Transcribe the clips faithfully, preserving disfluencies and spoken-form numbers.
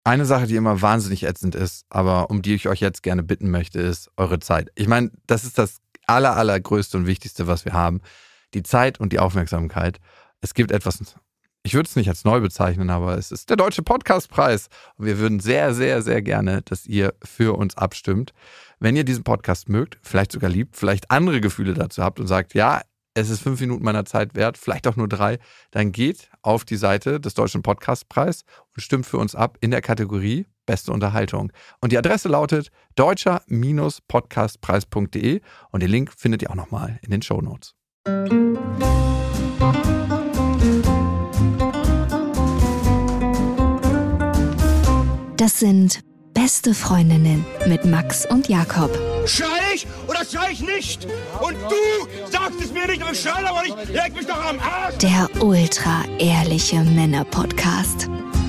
Eine Sache, die immer wahnsinnig ätzend ist, aber um die ich euch jetzt gerne bitten möchte, ist eure Zeit. Ich meine, das ist das aller, allergrößte und wichtigste, was wir haben. Die Zeit und die Aufmerksamkeit. Es gibt etwas, ich würde es nicht als neu bezeichnen, aber es ist der Deutsche Podcastpreis. Und wir würden sehr, sehr, sehr gerne, dass ihr für uns abstimmt. Wenn ihr diesen Podcast mögt, vielleicht sogar liebt, vielleicht andere Gefühle dazu habt und sagt, ja, es ist fünf Minuten meiner Zeit wert, vielleicht auch nur drei, dann geht auf die Seite des Deutschen Podcastpreis und stimmt für uns ab in der Kategorie Beste Unterhaltung. Und die Adresse lautet deutscher Podcastpreis punkt de und den Link findet ihr auch nochmal in den Shownotes. Das sind Beste Freundinnen mit Max und Jakob. Schrei ich oder schrei ich nicht? Und du sagst es mir nicht, aber ich schrei aber nicht. Leg mich doch am Arsch. Der ultra-ehrliche Männer-Podcast.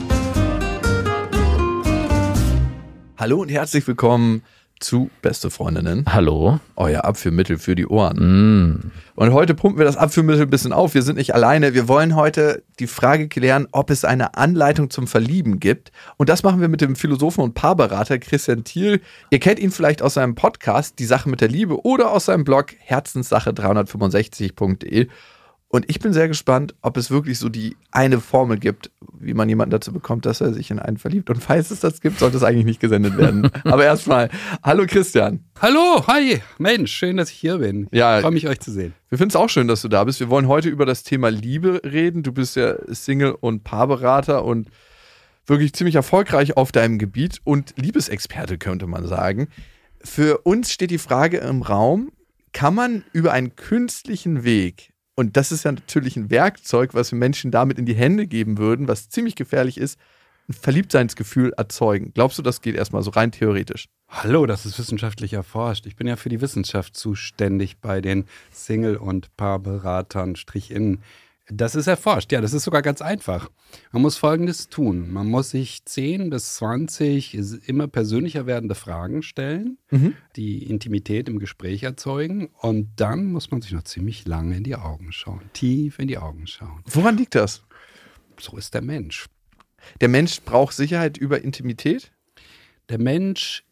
Hallo und herzlich willkommen zu Beste Freundinnen. Hallo. Euer Abführmittel für die Ohren. Mm. Und heute pumpen wir das Abführmittel ein bisschen auf. Wir sind nicht alleine. Wir wollen heute die Frage klären, ob es eine Anleitung zum Verlieben gibt. Und das machen wir mit dem Philosophen und Paarberater Christian Thiel. Ihr kennt ihn vielleicht aus seinem Podcast Die Sache mit der Liebe oder aus seinem Blog herzenssache dreihundertfünfundsechzig punkt de. Und ich bin sehr gespannt, ob es wirklich so die eine Formel gibt, wie man jemanden dazu bekommt, dass er sich in einen verliebt. Und falls es das gibt, sollte es eigentlich nicht gesendet werden. Aber erstmal, hallo Christian. Hallo, hi. Mensch, schön, dass ich hier bin. Ja, ich freue mich, euch zu sehen. Wir finden es auch schön, dass du da bist. Wir wollen heute über das Thema Liebe reden. Du bist ja Single- und Paarberater und wirklich ziemlich erfolgreich auf deinem Gebiet und Liebesexperte, könnte man sagen. Für uns steht die Frage im Raum, kann man über einen künstlichen Weg, und das ist ja natürlich ein Werkzeug, was wir Menschen damit in die Hände geben würden, was ziemlich gefährlich ist, ein Verliebtseinsgefühl erzeugen. Glaubst du, das geht erstmal so rein theoretisch? Hallo, das ist wissenschaftlich erforscht. Ich bin ja für die Wissenschaft zuständig bei den Single- und Paarberatern, Strich in. Das ist erforscht, ja, das ist sogar ganz einfach. Man muss Folgendes tun. Man muss sich zehn bis zwanzig immer persönlicher werdende Fragen stellen, mhm. die Intimität im Gespräch erzeugen und dann muss man sich noch ziemlich lange in die Augen schauen, tief in die Augen schauen. Woran liegt das? So ist der Mensch. Der Mensch braucht Sicherheit über Intimität? Der Mensch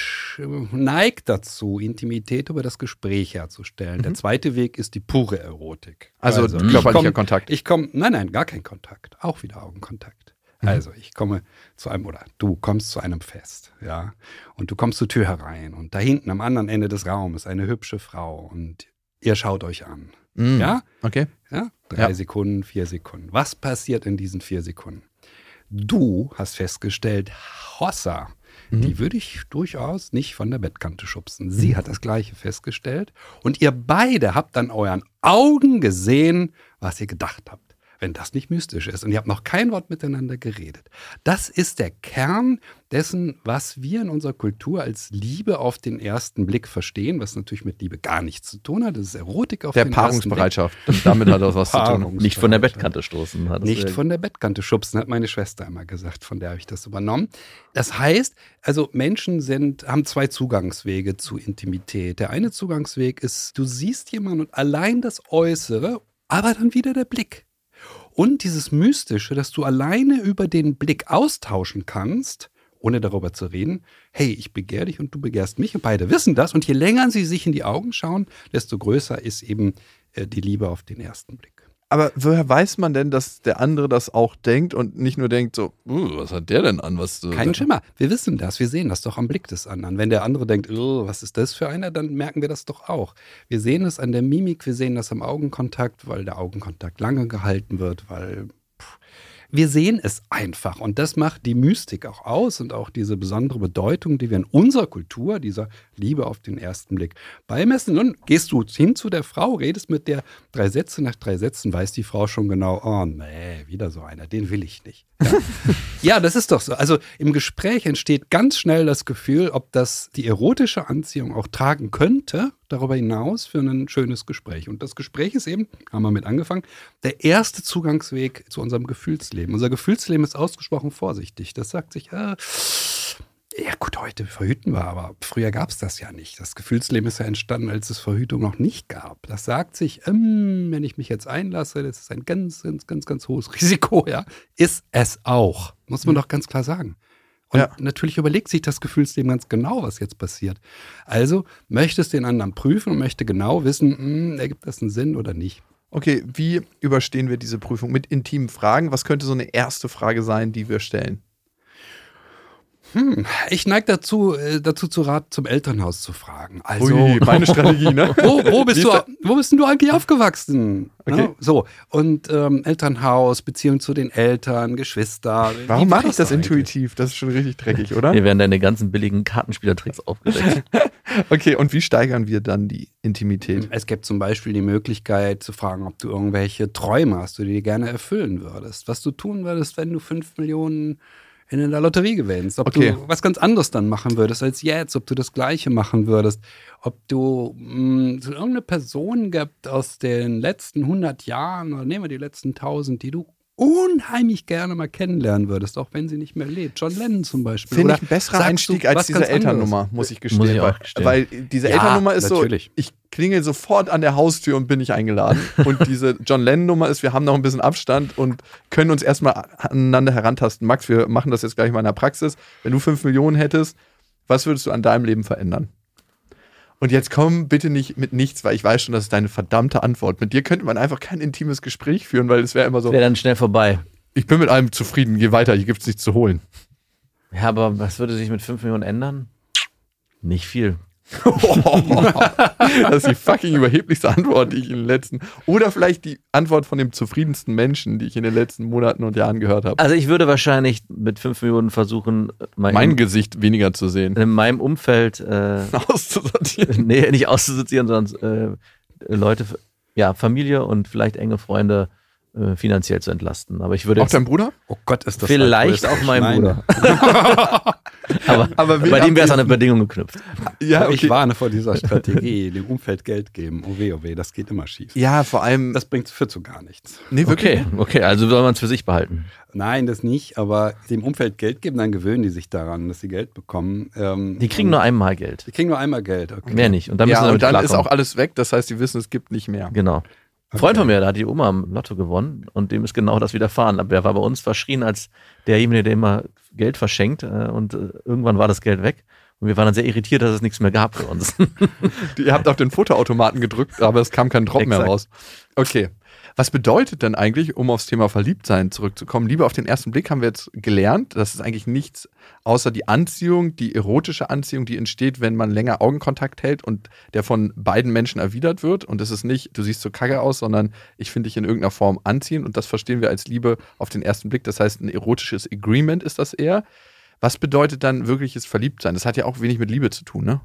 neigt dazu, Intimität über das Gespräch herzustellen. Mhm. Der zweite Weg ist die pure Erotik. Also, also körperlicher Kontakt. Ich komme, nein, nein, gar kein Kontakt. Auch wieder Augenkontakt. Mhm. Also ich komme zu einem, oder du kommst zu einem Fest, ja, und du kommst zur Tür herein und da hinten am anderen Ende des Raumes eine hübsche Frau und ihr schaut euch an. Mhm. Ja? Okay. Ja? Drei ja. Sekunden, vier Sekunden. Was passiert in diesen vier Sekunden? Du hast festgestellt, Hossa, mhm. die würde ich durchaus nicht von der Bettkante schubsen. Sie mhm. hat das Gleiche festgestellt. Und ihr beide habt an euren Augen gesehen, was ihr gedacht habt. Wenn das nicht mystisch ist und ihr habt noch kein Wort miteinander geredet. Das ist der Kern dessen, was wir in unserer Kultur als Liebe auf den ersten Blick verstehen, was natürlich mit Liebe gar nichts zu tun hat. Das ist Erotik auf der den ersten Blick. Der Paarungsbereitschaft. Damit hat das was zu tun. Nicht von der Bettkante stoßen. Hat nicht von der Bettkante schubsen, hat meine Schwester immer gesagt. Von der habe ich das übernommen. Das heißt, also Menschen sind, haben zwei Zugangswege zu Intimität. Der eine Zugangsweg ist, du siehst jemanden und allein das Äußere, aber dann wieder der Blick. Und dieses Mystische, dass du alleine über den Blick austauschen kannst, ohne darüber zu reden, hey, ich begehre dich und du begehrst mich und beide wissen das. Und je länger sie sich in die Augen schauen, desto größer ist eben äh, die Liebe auf den ersten Blick. Aber woher weiß man denn, dass der andere das auch denkt und nicht nur denkt so, uh, was hat der denn an? Was du Kein Schimmer. Wir wissen das. Wir sehen das doch am Blick des anderen. Wenn der andere denkt, uh, was ist das für einer, dann merken wir das doch auch. Wir sehen es an der Mimik, wir sehen das am Augenkontakt, weil der Augenkontakt lange gehalten wird, weil pff, wir sehen es einfach. Und das macht die Mystik auch aus und auch diese besondere Bedeutung, die wir in unserer Kultur, dieser Liebe auf den ersten Blick beimessen. Nun gehst du hin zu der Frau, redest mit der drei Sätze, nach drei Sätzen weiß die Frau schon genau, oh nee, wieder so einer, den will ich nicht. Ja, ja, das ist doch so. Also im Gespräch entsteht ganz schnell das Gefühl, ob das die erotische Anziehung auch tragen könnte, darüber hinaus für ein schönes Gespräch. Und das Gespräch ist eben, haben wir mit angefangen, der erste Zugangsweg zu unserem Gefühlsleben. Unser Gefühlsleben ist ausgesprochen vorsichtig. Das sagt sich, äh, ja gut, heute verhüten wir, aber früher gab es das ja nicht. Das Gefühlsleben ist ja entstanden, als es Verhütung noch nicht gab. Das sagt sich, ähm, wenn ich mich jetzt einlasse, das ist ein ganz, ganz, ganz, ganz hohes Risiko, ja. Ist es auch, muss man doch ganz klar sagen. Und Ja. natürlich überlegt sich das Gefühlsleben ganz genau, was jetzt passiert. Also möchtest den anderen prüfen und möchte genau wissen, mh, ergibt das einen Sinn oder nicht. Okay, wie überstehen wir diese Prüfung? Mit intimen Fragen? Was könnte so eine erste Frage sein, die wir stellen? Hm, ich neige dazu, äh, dazu zu Rat, zum Elternhaus zu fragen. Also, Ui, meine Strategie, ne? wo, wo, bist Wie du, ist wo bist denn du eigentlich aufgewachsen? Okay. Ne? So, und ähm, Elternhaus, Beziehung zu den Eltern, Geschwister. Warum Wie mache war ich das eigentlich? intuitiv? Das ist schon richtig dreckig, oder? Hier werden deine ganzen billigen Kartenspielertricks aufgedeckt. Okay, und wie steigern wir dann die Intimität? Es gibt zum Beispiel die Möglichkeit zu fragen, ob du irgendwelche Träume hast, die du dir gerne erfüllen würdest. Was du tun würdest, wenn du fünf Millionen in der Lotterie gewinnst. Ob Okay. du was ganz anderes dann machen würdest als jetzt. Ob du das Gleiche machen würdest. Ob du mh, so irgendeine Person gibt aus den letzten hundert Jahren oder nehmen wir die letzten tausend, die du unheimlich gerne mal kennenlernen würdest, auch wenn sie nicht mehr lebt. John Lennon zum Beispiel. Finde Oder ich ein besserer sagst Einstieg du als was diese ganz anderes? Elternnummer, muss ich gestehen. Muss ich auch weil, gestehen. weil diese Ja, Elternnummer ist natürlich. so, ich klingel sofort an der Haustür und bin nicht eingeladen. Und diese John Lennon-Nummer ist, wir haben noch ein bisschen Abstand und können uns erstmal aneinander herantasten. Max, wir machen das jetzt gleich mal in der Praxis. Wenn du fünf Millionen hättest, was würdest du an deinem Leben verändern? Und jetzt komm bitte nicht mit nichts, weil ich weiß schon, das ist deine verdammte Antwort. Mit dir könnte man einfach kein intimes Gespräch führen, weil es wäre immer so, Wäre dann schnell vorbei. ich bin mit allem zufrieden, geh weiter, hier gibt's nichts zu holen. Ja, aber was würde sich mit fünf Millionen ändern? Nicht viel. Das ist die fucking überheblichste Antwort, die ich in den letzten, oder vielleicht die Antwort von dem zufriedensten Menschen, die ich in den letzten Monaten und Jahren gehört habe. Also ich würde wahrscheinlich mit fünf Millionen versuchen, mein, Mein Gesicht weniger zu sehen. in meinem Umfeld äh, Auszusortieren. nee, nicht auszusortieren, sondern äh, Leute, ja, Familie und vielleicht enge Freunde äh, finanziell zu entlasten. Aber ich würde Auch jetzt dein Bruder? Oh Gott, ist das vielleicht auch altruistisch. mein Nein. Bruder. aber, Aber wen bei dem am wäre es an eine ehesten? Bedingung geknüpft. Ja, Ich warne vor dieser Strategie, dem Umfeld Geld geben. Oh weh, oh weh, das geht immer schief. Ja, vor allem. Das bringt führt zu gar nichts. Nee, wirklich. Okay, okay, also soll man es für sich behalten. Nein, das nicht, aber dem Umfeld Geld geben, dann gewöhnen die sich daran, dass sie Geld bekommen. Ähm, Die kriegen und- nur einmal Geld. Die kriegen nur einmal Geld, okay. Mehr nicht. Und dann müssen Ja, sie und damit dann ist klarkommen. auch alles weg. Das heißt, die wissen, es gibt nicht mehr. Genau. Ein Freund von mir, da hat die Oma am Lotto gewonnen und dem ist genau das widerfahren. Aber er war bei uns verschrien als derjenige, der immer Geld verschenkt äh, und äh, irgendwann war das Geld weg. Und wir waren dann sehr irritiert, dass es nichts mehr gab für uns. Ihr habt auf den Fotoautomaten gedrückt, aber es kam kein Drop mehr Exakt. raus. Okay. Was bedeutet denn eigentlich, um aufs Thema Verliebtsein zurückzukommen? Liebe auf den ersten Blick haben wir jetzt gelernt, das ist eigentlich nichts außer die Anziehung, die erotische Anziehung, die entsteht, wenn man länger Augenkontakt hält und der von beiden Menschen erwidert wird. Und es ist nicht, du siehst so kacke aus, sondern ich finde dich in irgendeiner Form anziehend. Und das verstehen wir als Liebe auf den ersten Blick. Das heißt, ein erotisches Agreement ist das eher. Was bedeutet dann wirkliches Verliebtsein? Das hat ja auch wenig mit Liebe zu tun, ne?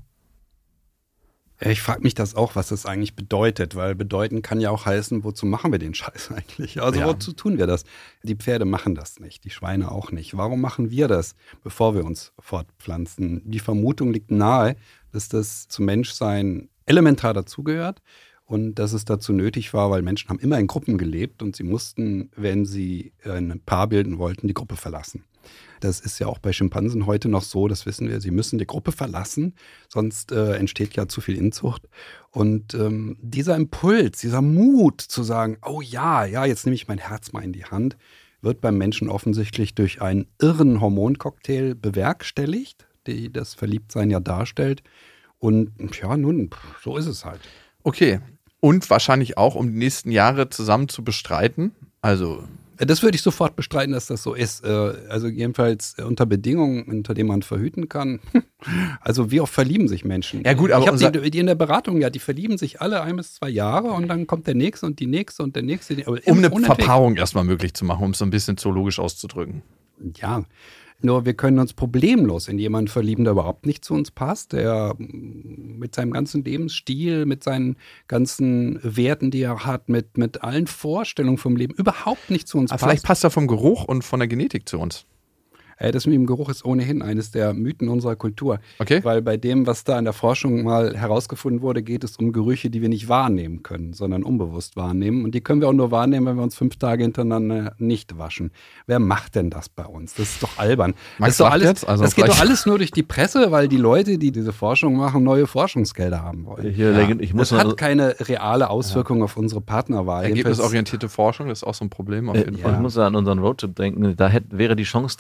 Ich frage mich das auch, was das eigentlich bedeutet, weil bedeuten kann ja auch heißen, wozu machen wir den Scheiß eigentlich? Also Ja. wozu tun wir das? Die Pferde machen das nicht, die Schweine auch nicht. Warum machen wir das, bevor wir uns fortpflanzen? Die Vermutung liegt nahe, dass das zum Menschsein elementar dazugehört und dass es dazu nötig war, weil Menschen haben immer in Gruppen gelebt und sie mussten, wenn sie ein Paar bilden wollten, die Gruppe verlassen. Das ist ja auch bei Schimpansen heute noch so, das wissen wir, sie müssen die Gruppe verlassen, sonst äh, entsteht ja zu viel Inzucht. Und ähm, dieser Impuls, dieser Mut zu sagen, oh ja, ja, jetzt nehme ich mein Herz mal in die Hand, wird beim Menschen offensichtlich durch einen irren Hormoncocktail bewerkstelligt, die das Verliebtsein ja darstellt. Und ja, nun, so ist es halt. Okay. Und wahrscheinlich auch, um die nächsten Jahre zusammen zu bestreiten. Also, Das würde ich sofort bestreiten, dass das so ist. Also jedenfalls unter Bedingungen, unter denen man verhüten kann. Also wie oft verlieben sich Menschen? Ja gut, aber ich habe unser- die, die in der Beratung, ja, die verlieben sich alle ein bis zwei Jahre und dann kommt der nächste und die nächste und der nächste. Aber um eine unentwegt. Verpaarung erstmal möglich zu machen, um es so ein bisschen zoologisch auszudrücken. Ja, nur wir können uns problemlos in jemanden verlieben, der überhaupt nicht zu uns passt, der mit seinem ganzen Lebensstil, mit seinen ganzen Werten, die er hat, mit, mit allen Vorstellungen vom Leben überhaupt nicht zu uns Aber passt. vielleicht passt er vom Geruch und von der Genetik zu uns. Äh, Das mit dem Geruch ist ohnehin eines der Mythen unserer Kultur. Okay. Weil bei dem, was da in der Forschung mal herausgefunden wurde, geht es um Gerüche, die wir nicht wahrnehmen können, sondern unbewusst wahrnehmen. Und die können wir auch nur wahrnehmen, wenn wir uns fünf Tage hintereinander nicht waschen. Wer macht denn das bei uns? Das ist doch albern. Max das ist doch lacht alles, jetzt, also das geht doch vielleicht- alles nur durch die Presse, weil die Leute, die diese Forschung machen, neue Forschungsgelder haben wollen. Hier, Legend- ich muss Das mal, hat keine reale Auswirkung auf unsere Partnerwahl. Jedenfalls- Ergebnisorientierte Forschung, das ist auch so ein Problem auf äh, jeden ich Fall. muss an unseren Roadtrip denken. Da hätte, wäre die Chance da gewesen,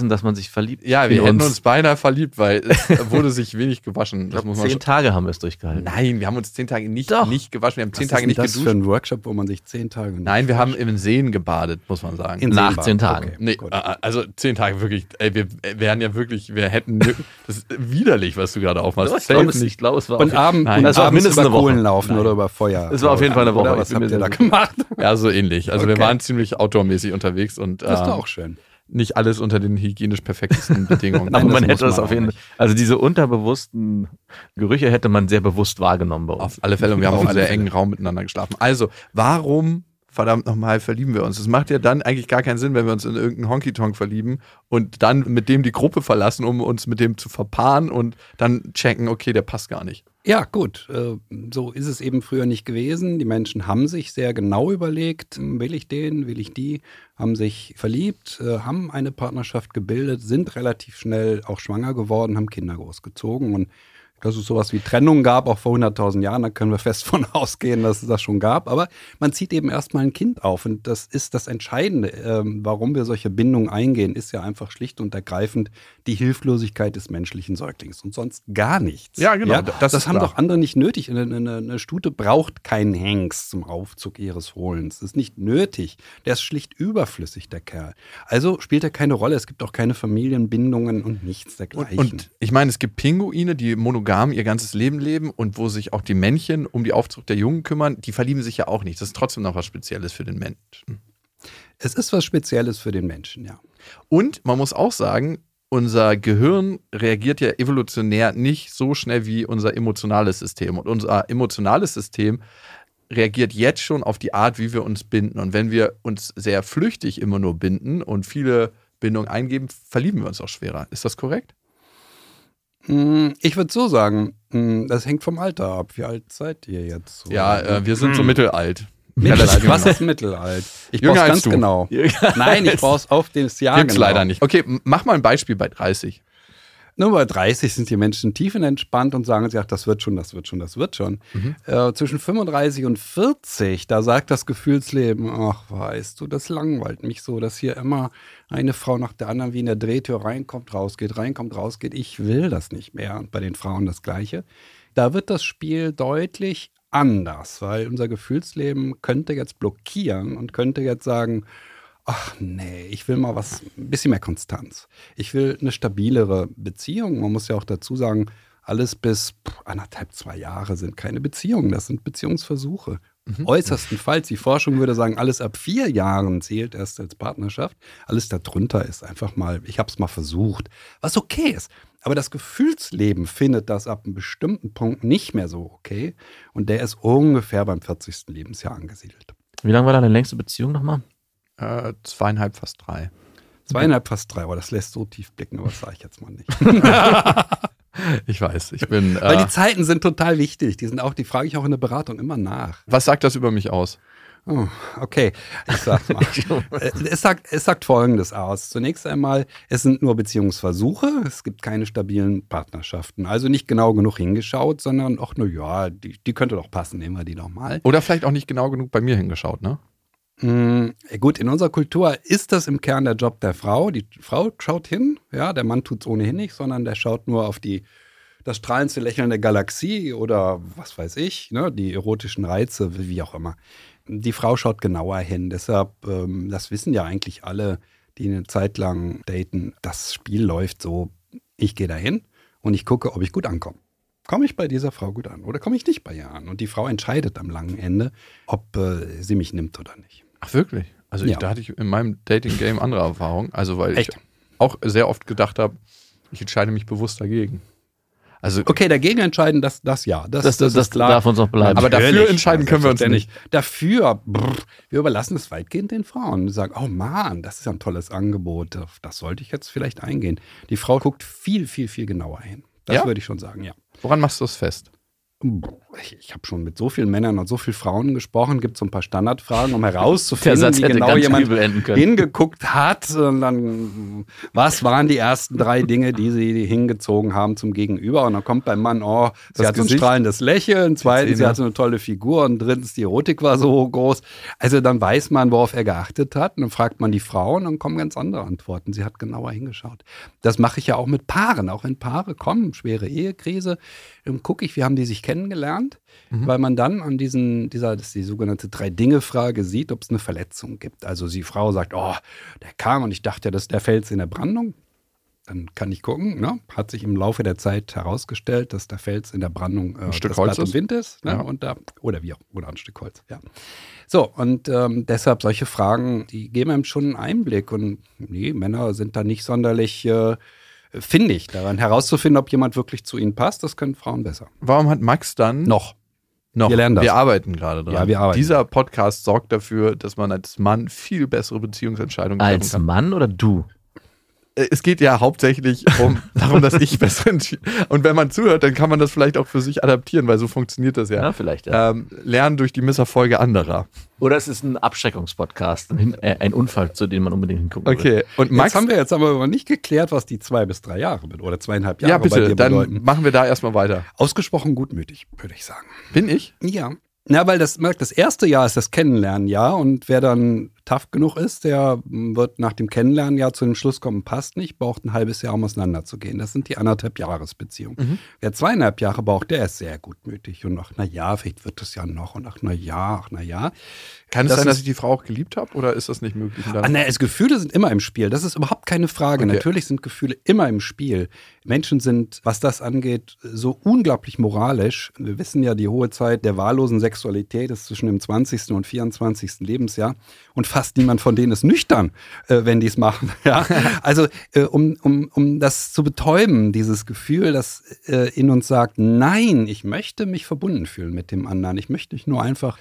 wussten, dass man sich verliebt. Ja, wir in hätten uns. uns beinahe verliebt, weil es wurde sich wenig gewaschen. Ich Das glaub, muss man zehn schon. Tage haben wir es durchgehalten. Nein, wir haben uns zehn Tage nicht, Doch. nicht gewaschen. Wir haben zehn Was Tage ist nicht denn das geduscht. für ein Workshop, wo man sich zehn Tage nicht Nein, wir haben wascht? im Seen gebadet, muss man sagen. In Nach Seenbad. zehn Tagen. Okay, Nee, gut. äh, also zehn Tage wirklich, ey, wir wären ja wirklich, wir hätten, das ist widerlich, was du gerade aufmachst. Ich glaube, Safe es, nicht. ich glaube, es war Und, auf- Abend, Nein, und das war abends mindestens über eine Woche. Kohlen laufen Nein. oder über Feuer. Es war auf jeden Fall eine Woche. Oder Ich was bin habt mir ihr da sehr gemacht? Ja, so ähnlich. Also wir Okay. waren ziemlich outdoormäßig unterwegs und Das ist doch ähm, auch schön. nicht alles unter den hygienisch perfektesten Bedingungen. Aber Nein, man das hätte muss das man auf auch jeden nicht. Fall, also diese unterbewussten Gerüche hätte man sehr bewusst wahrgenommen bei uns. Auf alle Fälle. Und wir haben Auf auch alle alle Fälle. engen Raum miteinander geschlafen. Also, warum, verdammt nochmal, verlieben wir uns? Das macht ja dann eigentlich gar keinen Sinn, wenn wir uns in irgendeinen Honky-Tonk verlieben und dann mit dem die Gruppe verlassen, um uns mit dem zu verpaaren und dann checken, okay, der passt gar nicht. Ja, gut. äh, So ist es eben früher nicht gewesen. Die Menschen haben sich sehr genau überlegt, will ich den, will ich die, haben sich verliebt, äh, haben eine Partnerschaft gebildet, sind relativ schnell auch schwanger geworden, haben Kinder großgezogen. Und dass es sowas wie Trennung gab, auch vor hunderttausend Jahren, da können wir fest von ausgehen, dass es das schon gab. Aber man zieht eben erstmal ein Kind auf. Und das ist das Entscheidende. Ähm, warum wir solche Bindungen eingehen, ist ja einfach schlicht und ergreifend die Hilflosigkeit des menschlichen Säuglings und sonst gar nichts. Ja, genau, das Das, ist haben klar. doch andere nicht nötig. Eine, eine, eine Stute braucht keinen Hengst zum Aufzug ihres Fohlens. Das ist nicht nötig. Der ist schlicht überflüssig, der Kerl. Also spielt er keine Rolle. Es gibt auch keine Familienbindungen und nichts dergleichen. Und, und ich meine, es gibt Pinguine, die monogam ihr ganzes Leben leben und wo sich auch die Männchen um die Aufzucht der Jungen kümmern, die verlieben sich ja auch nicht. Das ist trotzdem noch was Spezielles für den Menschen. Es ist was Spezielles für den Menschen, ja. Und man muss auch sagen, unser Gehirn reagiert ja evolutionär nicht so schnell wie unser emotionales System. Und unser emotionales System reagiert jetzt schon auf die Art, wie wir uns binden. Und wenn wir uns sehr flüchtig immer nur binden und viele Bindungen eingeben, verlieben wir uns auch schwerer. Ist das korrekt? Mm, Ich würde so sagen, mm, das hängt vom Alter ab. Wie alt seid ihr jetzt? So? Ja, äh, wir sind so mittelalt. Mittelalt. Relativ Was jung. ist mittelalt? Ich Jünger brauch's als ganz du. genau. Nein, ich brauche es auf das Jahr Gibt's genau. leider nicht. Okay, m- mach mal ein Beispiel bei dreißig. Nur bei dreißig sind die Menschen tiefenentspannt und sagen sich, ach, das wird schon, das wird schon, das wird schon. Mhm. Äh, zwischen fünfunddreißig und vierzig, da sagt das Gefühlsleben, ach, weißt du, das langweilt mich so, dass hier immer eine Frau nach der anderen wie in der Drehtür reinkommt, rausgeht, reinkommt, rausgeht. Ich will das nicht mehr. Und bei den Frauen das Gleiche. Da wird das Spiel deutlich anders, weil unser Gefühlsleben könnte jetzt blockieren und könnte jetzt sagen, ach nee, ich will mal was, ein bisschen mehr Konstanz. Ich will eine stabilere Beziehung. Man muss ja auch dazu sagen, alles bis pff, anderthalb, zwei Jahre sind keine Beziehungen, das sind Beziehungsversuche. Mhm. Äußerstenfalls, die Forschung würde sagen, alles ab vier Jahren zählt erst als Partnerschaft. Alles darunter ist einfach mal, ich habe es mal versucht, was okay ist. Aber das Gefühlsleben findet das ab einem bestimmten Punkt nicht mehr so okay. Und der ist ungefähr beim vierzigsten Lebensjahr angesiedelt. Wie lange war deine längste Beziehung nochmal? Äh, zweieinhalb, fast drei. Zweieinhalb, fast drei, aber das lässt so tief blicken, aber das sage ich jetzt mal nicht. Ich weiß, ich bin. Weil Äh, die Zeiten sind total wichtig. Die sind auch, die frage ich auch in der Beratung immer nach. was sagt das über mich aus? Oh, okay, ich sag's mal. Äh, es, sagt, es sagt Folgendes aus. Zunächst einmal, es sind nur Beziehungsversuche. Es gibt keine stabilen Partnerschaften. Also nicht genau genug hingeschaut, sondern auch, na ja, die, die könnte doch passen, nehmen wir die doch mal. Oder vielleicht auch nicht genau genug bei mir hingeschaut, ne? Mm, gut, in unserer Kultur ist das im Kern der Job der Frau. Die Frau schaut hin, ja, der Mann tut's ohnehin nicht, sondern der schaut nur auf die, das strahlendste Lächeln der Galaxie oder was weiß ich, ne, die erotischen Reize, wie auch immer. Die Frau schaut genauer hin, deshalb, ähm, das wissen ja eigentlich alle, die eine Zeit lang daten, das Spiel läuft so, ich gehe da hin und ich gucke, ob ich gut ankomme. Komme ich bei dieser Frau gut an oder komme ich nicht bei ihr an? Und die Frau entscheidet am langen Ende, ob äh, sie mich nimmt oder nicht. Ach, wirklich? Also ich, Ja. da hatte ich in meinem Dating-Game andere Erfahrungen. Also weil Echt? ich auch sehr oft gedacht habe, ich entscheide mich bewusst dagegen. Also, Okay, dagegen entscheiden, das, das ja. Das, Das, das, das ist klar. darf uns auch bleiben. Aber dafür Natürlich. entscheiden können wir uns Selbstverständlich. Dafür, brr, wir überlassen es weitgehend den Frauen. Die sagen, oh Mann, das ist ja ein tolles Angebot. Auf das sollte ich jetzt vielleicht eingehen. Die Frau guckt viel, viel, viel genauer hin. Das Ja? würde ich schon sagen, ja. woran machst du das fest? Ich, ich habe schon mit so vielen Männern und so vielen Frauen gesprochen, gibt so ein paar Standardfragen, um herauszufinden, Der Satz wie hätte genau ganz jemand übel enden können. hingeguckt hat. Und dann, was waren die ersten drei Dinge, die sie hingezogen haben zum Gegenüber? Und dann kommt beim Mann, oh, sie Das hat so ein Gesicht, strahlendes Lächeln, zweitens, sie Zähne. hat so eine tolle Figur und drittens, die Erotik war so groß. Also dann weiß man, worauf er geachtet hat. Und dann fragt man die Frau und dann kommen ganz andere Antworten. Sie hat genauer hingeschaut. Das mache ich ja auch mit Paaren. Auch wenn Paare kommen, schwere Ehekrise, dann gucke ich, wie haben die sich kennengelernt, mhm. weil man dann an diesen, dieser, das ist die sogenannte Drei-Dinge-Frage sieht, ob es eine Verletzung gibt. Also die Frau sagt, oh, der kam und ich dachte ja, das ist der Fels in der Brandung. Dann kann ich gucken, ne? Hat sich im Laufe der Zeit herausgestellt, dass der Fels in der Brandung äh, ein Stück das Holz Blatt ist. im Wind ist. Ne? Ja. Und da, oder wie auch, oder ein Stück Holz, ja. So, und ähm, deshalb solche Fragen, die geben einem schon einen Einblick. Und nee, Männer sind da nicht sonderlich äh, findig daran, herauszufinden, ob jemand wirklich zu ihnen passt. Das können Frauen besser. Warum hat Max dann Noch. noch? Wir lernen das. Wir arbeiten gerade dran. Ja, wir arbeiten. Dieser Podcast sorgt dafür, dass man als Mann viel bessere Beziehungsentscheidungen treffen Als kann. Mann oder du? Es geht ja hauptsächlich um darum, dass ich besser entschieden. Und wenn man zuhört, dann kann man das vielleicht auch für sich adaptieren, weil so funktioniert das ja. Ja, vielleicht, ja. Ähm, lernen durch die Misserfolge anderer. Oder es ist ein Abschreckungspodcast, ein, äh, ein Unfall, zu dem man unbedingt hingucken will. Okay, und Max. Jetzt haben wir jetzt aber nicht geklärt, was die zwei bis drei Jahre bedeuten, oder zweieinhalb Jahre Ja, bei bitte, dir dann bedeuten. machen wir da erstmal weiter. Ausgesprochen gutmütig, würde ich sagen. Bin ich? Ja. Na, weil das, das erste Jahr ist das Kennenlernjahr und wer dann tough genug ist, der wird nach dem Kennenlernjahr zu dem Schluss kommen, passt nicht, braucht ein halbes Jahr, um auseinanderzugehen. Das sind die anderthalb Jahresbeziehungen. Mhm. Wer zweieinhalb Jahre braucht, der ist sehr gutmütig und ach, na ja, vielleicht wird das ja noch und ach, na ja, ach, na ja. Kann es Das sein, ist- dass ich die Frau auch geliebt habe oder ist das nicht möglich? Und dann- Ah, ne, es, Gefühle sind immer im Spiel. Das ist überhaupt keine Frage. Okay. Natürlich sind Gefühle immer im Spiel. Menschen sind, was das angeht, so unglaublich moralisch. Wir wissen ja, die hohe Zeit der wahllosen Sexualität ist zwischen dem zwanzigsten und vierundzwanzigsten Lebensjahr. Und fast niemand von denen ist nüchtern, äh, wenn die es machen. Ja? Also, äh, um, um, um das zu betäuben, dieses Gefühl, das äh, in uns sagt, nein, ich möchte mich verbunden fühlen mit dem anderen. Ich möchte nicht nur einfach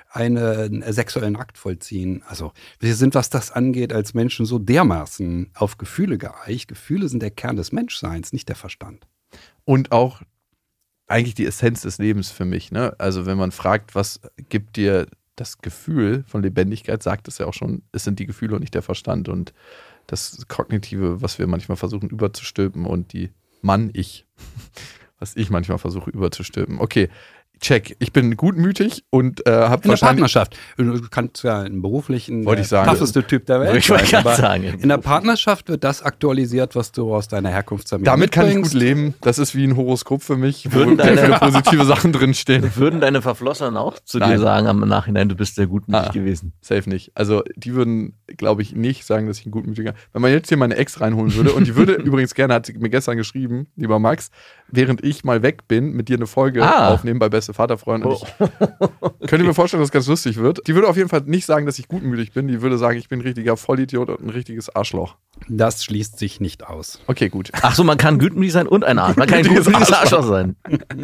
einen sexuellen Akt vollziehen. Also wir sind, was das angeht, als Menschen so dermaßen auf Gefühle geeicht. Gefühle sind der Kern des Menschseins, nicht der Verstand. Und auch eigentlich die Essenz des Lebens für mich. Ne? Also wenn man fragt, was gibt dir das Gefühl von Lebendigkeit, sagt es ja auch schon, es sind die Gefühle und nicht der Verstand. Und das Kognitive, was wir manchmal versuchen überzustülpen und die Mann-Ich, was ich manchmal versuche überzustülpen. Okay, check. Ich bin gutmütig und äh, habe In der wahrscheinlich... Partnerschaft. Du kannst ja im beruflichen Wollte ich der sagen. tougheste Typ der Welt Ich wollte sein, gerade aber sagen. in der Partnerschaft wird das aktualisiert, was du aus deiner Herkunftsfamilie Damit kann ich mitbringst. gut leben. Das ist wie ein Horoskop für mich, wo Würden sehr deine- viele positive Sachen drinstehen. Würden deine Verflossenen auch zu dir Nein. sagen am Nachhinein, du bist sehr gutmütig Ah. gewesen? Safe nicht. Also die würden, glaube ich, nicht sagen, dass ich ein gutmütiger... Wenn man jetzt hier meine Ex reinholen würde und die würde übrigens gerne, hat sie mir gestern geschrieben, lieber Max, während ich mal weg bin, mit dir eine Folge Ah. aufnehmen bei Beste Vaterfreund. Und ich könnte mir vorstellen, dass es ganz lustig wird. Die würde auf jeden Fall nicht sagen, dass ich gutmütig bin. Die würde sagen, ich bin ein richtiger Vollidiot und ein richtiges Arschloch. Das schließt sich nicht aus. Okay, gut. Ach so, man kann gutmütig sein und ein Arsch. Man kann ein Gutmütiges gutmütiges Arschloch. Arschloch sein.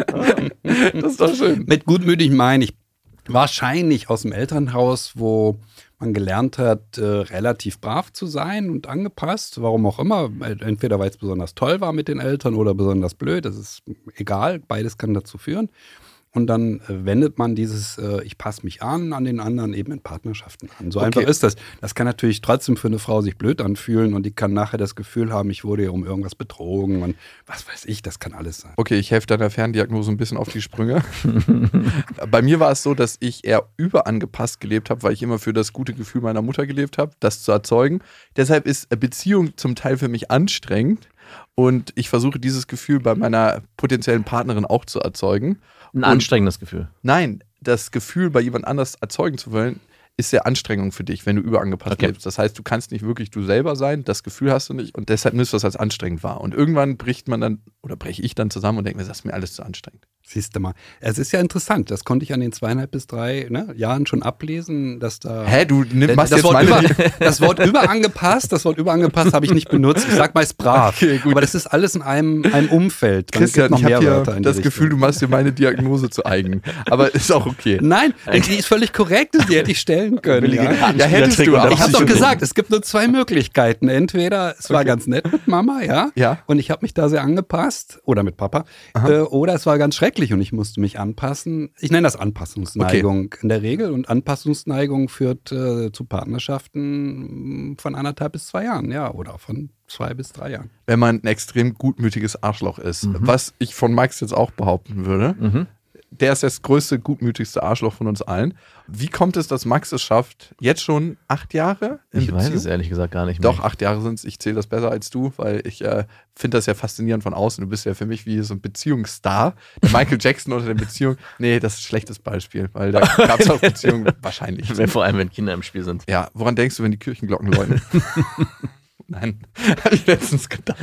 Das ist doch schön. Mit gutmütig meine ich wahrscheinlich aus dem Elternhaus, wo man gelernt hat, äh, relativ brav zu sein und angepasst, warum auch immer. Entweder weil es besonders toll war mit den Eltern oder besonders blöd, das ist egal, beides kann dazu führen. Und dann äh, wendet man dieses äh, ich passe mich an, an den anderen eben in Partnerschaften an. So Okay. einfach ist das. Das kann natürlich trotzdem für eine Frau sich blöd anfühlen und die kann nachher das Gefühl haben, ich wurde ja um irgendwas betrogen und was weiß ich, das kann alles sein. Okay, ich helfe deiner Ferndiagnose ein bisschen auf die Sprünge. Bei mir war es so, dass ich eher überangepasst gelebt habe, weil ich immer für das gute Gefühl meiner Mutter gelebt habe, das zu erzeugen. Deshalb ist Beziehung zum Teil für mich anstrengend und ich versuche dieses Gefühl bei meiner potenziellen Partnerin auch zu erzeugen. Ein Und- anstrengendes Gefühl. Nein, das Gefühl, bei jemand anders erzeugen zu wollen, ist sehr Anstrengung für dich, wenn du überangepasst Okay. lebst. Das heißt, du kannst nicht wirklich du selber sein, das Gefühl hast du nicht und deshalb nimmst du das als anstrengend wahr. Und irgendwann bricht man dann, oder breche ich dann zusammen und denke mir, das ist mir alles zu anstrengend. Siehst du mal. Es ist ja interessant, das konnte ich an den zweieinhalb bis drei ne, Jahren schon ablesen, dass da... Hä, du nimm, machst das, jetzt Wort meine... über, das Wort überangepasst, das Wort überangepasst habe ich nicht benutzt. Ich sag meist brav. Okay, gut. Aber das ist alles in einem, einem Umfeld. Dann Christian, gibt ich noch habe mehr hier Wörter in die das Richtung. Gefühl, du machst dir meine Diagnose zu eigen. Aber ist auch okay. Nein, die ist völlig korrekt, die hätte ich stellen können. Billige Ja. Kartenspielertrick Ja, hättest du, und aber Ich habe doch Absicherung. gesagt, es gibt nur zwei Möglichkeiten. Entweder es war Okay. ganz nett mit Mama, ja, Ja. und ich habe mich da sehr angepasst. angepasst oder mit Papa äh, oder es war ganz schrecklich und ich musste mich anpassen. Ich nenne das Anpassungsneigung okay. in der Regel und Anpassungsneigung führt äh, zu Partnerschaften von anderthalb bis zwei Jahren, ja, oder von zwei bis drei Jahren. Wenn man ein extrem gutmütiges Arschloch ist, mhm. was ich von Max jetzt auch behaupten würde, mhm. der ist das größte, gutmütigste Arschloch von uns allen. Wie kommt es, dass Max es schafft, jetzt schon acht Jahre in Ich Beziehung? weiß es ehrlich gesagt gar nicht mehr. Doch, acht Jahre sind es. Ich zähle das besser als du, weil ich äh, finde das ja faszinierend von außen. Du bist ja für mich wie so ein Beziehungsstar. Der Michael Jackson unter der Beziehung. Nee, das ist ein schlechtes Beispiel, weil da gab es auch Beziehungen wahrscheinlich. Vor allem, wenn Kinder im Spiel sind. Ja, woran denkst du, wenn die Kirchenglocken läuten? Nein, habe ich letztens gedacht.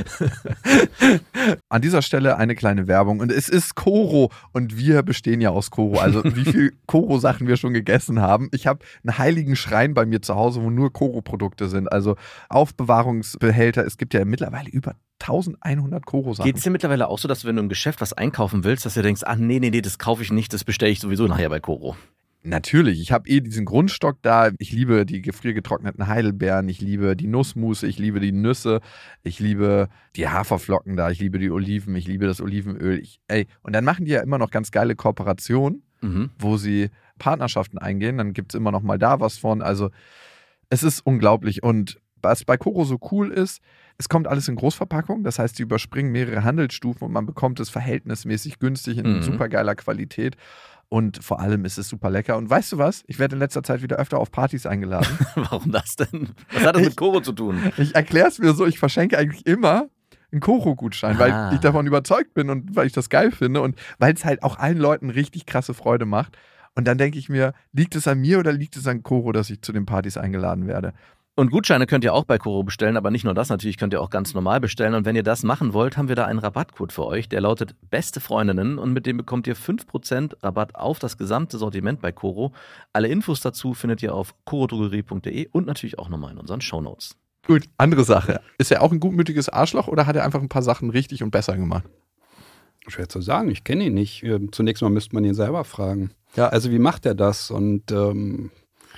An dieser Stelle eine kleine Werbung. Und es ist Koro und wir bestehen ja aus Koro. Also wie viel Koro-Sachen wir schon gegessen haben. Ich habe einen heiligen Schrein bei mir zu Hause, wo nur Koro-Produkte sind. Also Aufbewahrungsbehälter. Es gibt ja mittlerweile über eintausendeinhundert Koro-Sachen. Geht es dir mittlerweile auch so, dass du, wenn du im Geschäft was einkaufen willst, dass du denkst, ach nee, nee, nee, das kaufe ich nicht, das bestelle ich sowieso nachher bei Koro? Natürlich, ich habe eh diesen Grundstock da. Ich liebe die gefriergetrockneten Heidelbeeren, ich liebe die Nussmusse, ich liebe die Nüsse, ich liebe die Haferflocken da, ich liebe die Oliven, ich liebe das Olivenöl. Ich, ey, und dann machen die ja immer noch ganz geile Kooperationen, mhm. wo sie Partnerschaften eingehen. Dann gibt es immer noch mal da was von. Also es ist unglaublich. Und was bei Koro so cool ist, es kommt alles in Großverpackung. Das heißt, die überspringen mehrere Handelsstufen und man bekommt es verhältnismäßig günstig in mhm. super geiler Qualität. Und vor allem ist es super lecker. Und weißt du was? Ich werde in letzter Zeit wieder öfter auf Partys eingeladen. Warum das denn? Was hat das ich, mit Koro zu tun? Ich erkläre es mir so, ich verschenke eigentlich immer einen Koro-Gutschein, ah. weil ich davon überzeugt bin und weil ich das geil finde und weil es halt auch allen Leuten richtig krasse Freude macht. Und dann denke ich mir, liegt es an mir oder liegt es an Koro, dass ich zu den Partys eingeladen werde? Und Gutscheine könnt ihr auch bei Koro bestellen, aber nicht nur das, natürlich könnt ihr auch ganz normal bestellen. Und wenn ihr das machen wollt, haben wir da einen Rabattcode für euch, der lautet Beste Freundinnen und mit dem bekommt ihr fünf Prozent Rabatt auf das gesamte Sortiment bei Koro. Alle Infos dazu findet ihr auf korodrogerie punkt de und natürlich auch nochmal in unseren Shownotes. Gut, andere Sache. Ist er auch ein gutmütiges Arschloch oder hat er einfach ein paar Sachen richtig und besser gemacht? Schwer zu sagen, ich kenne ihn nicht. Zunächst mal müsste man ihn selber fragen. Ja. Also wie macht er das? Und ähm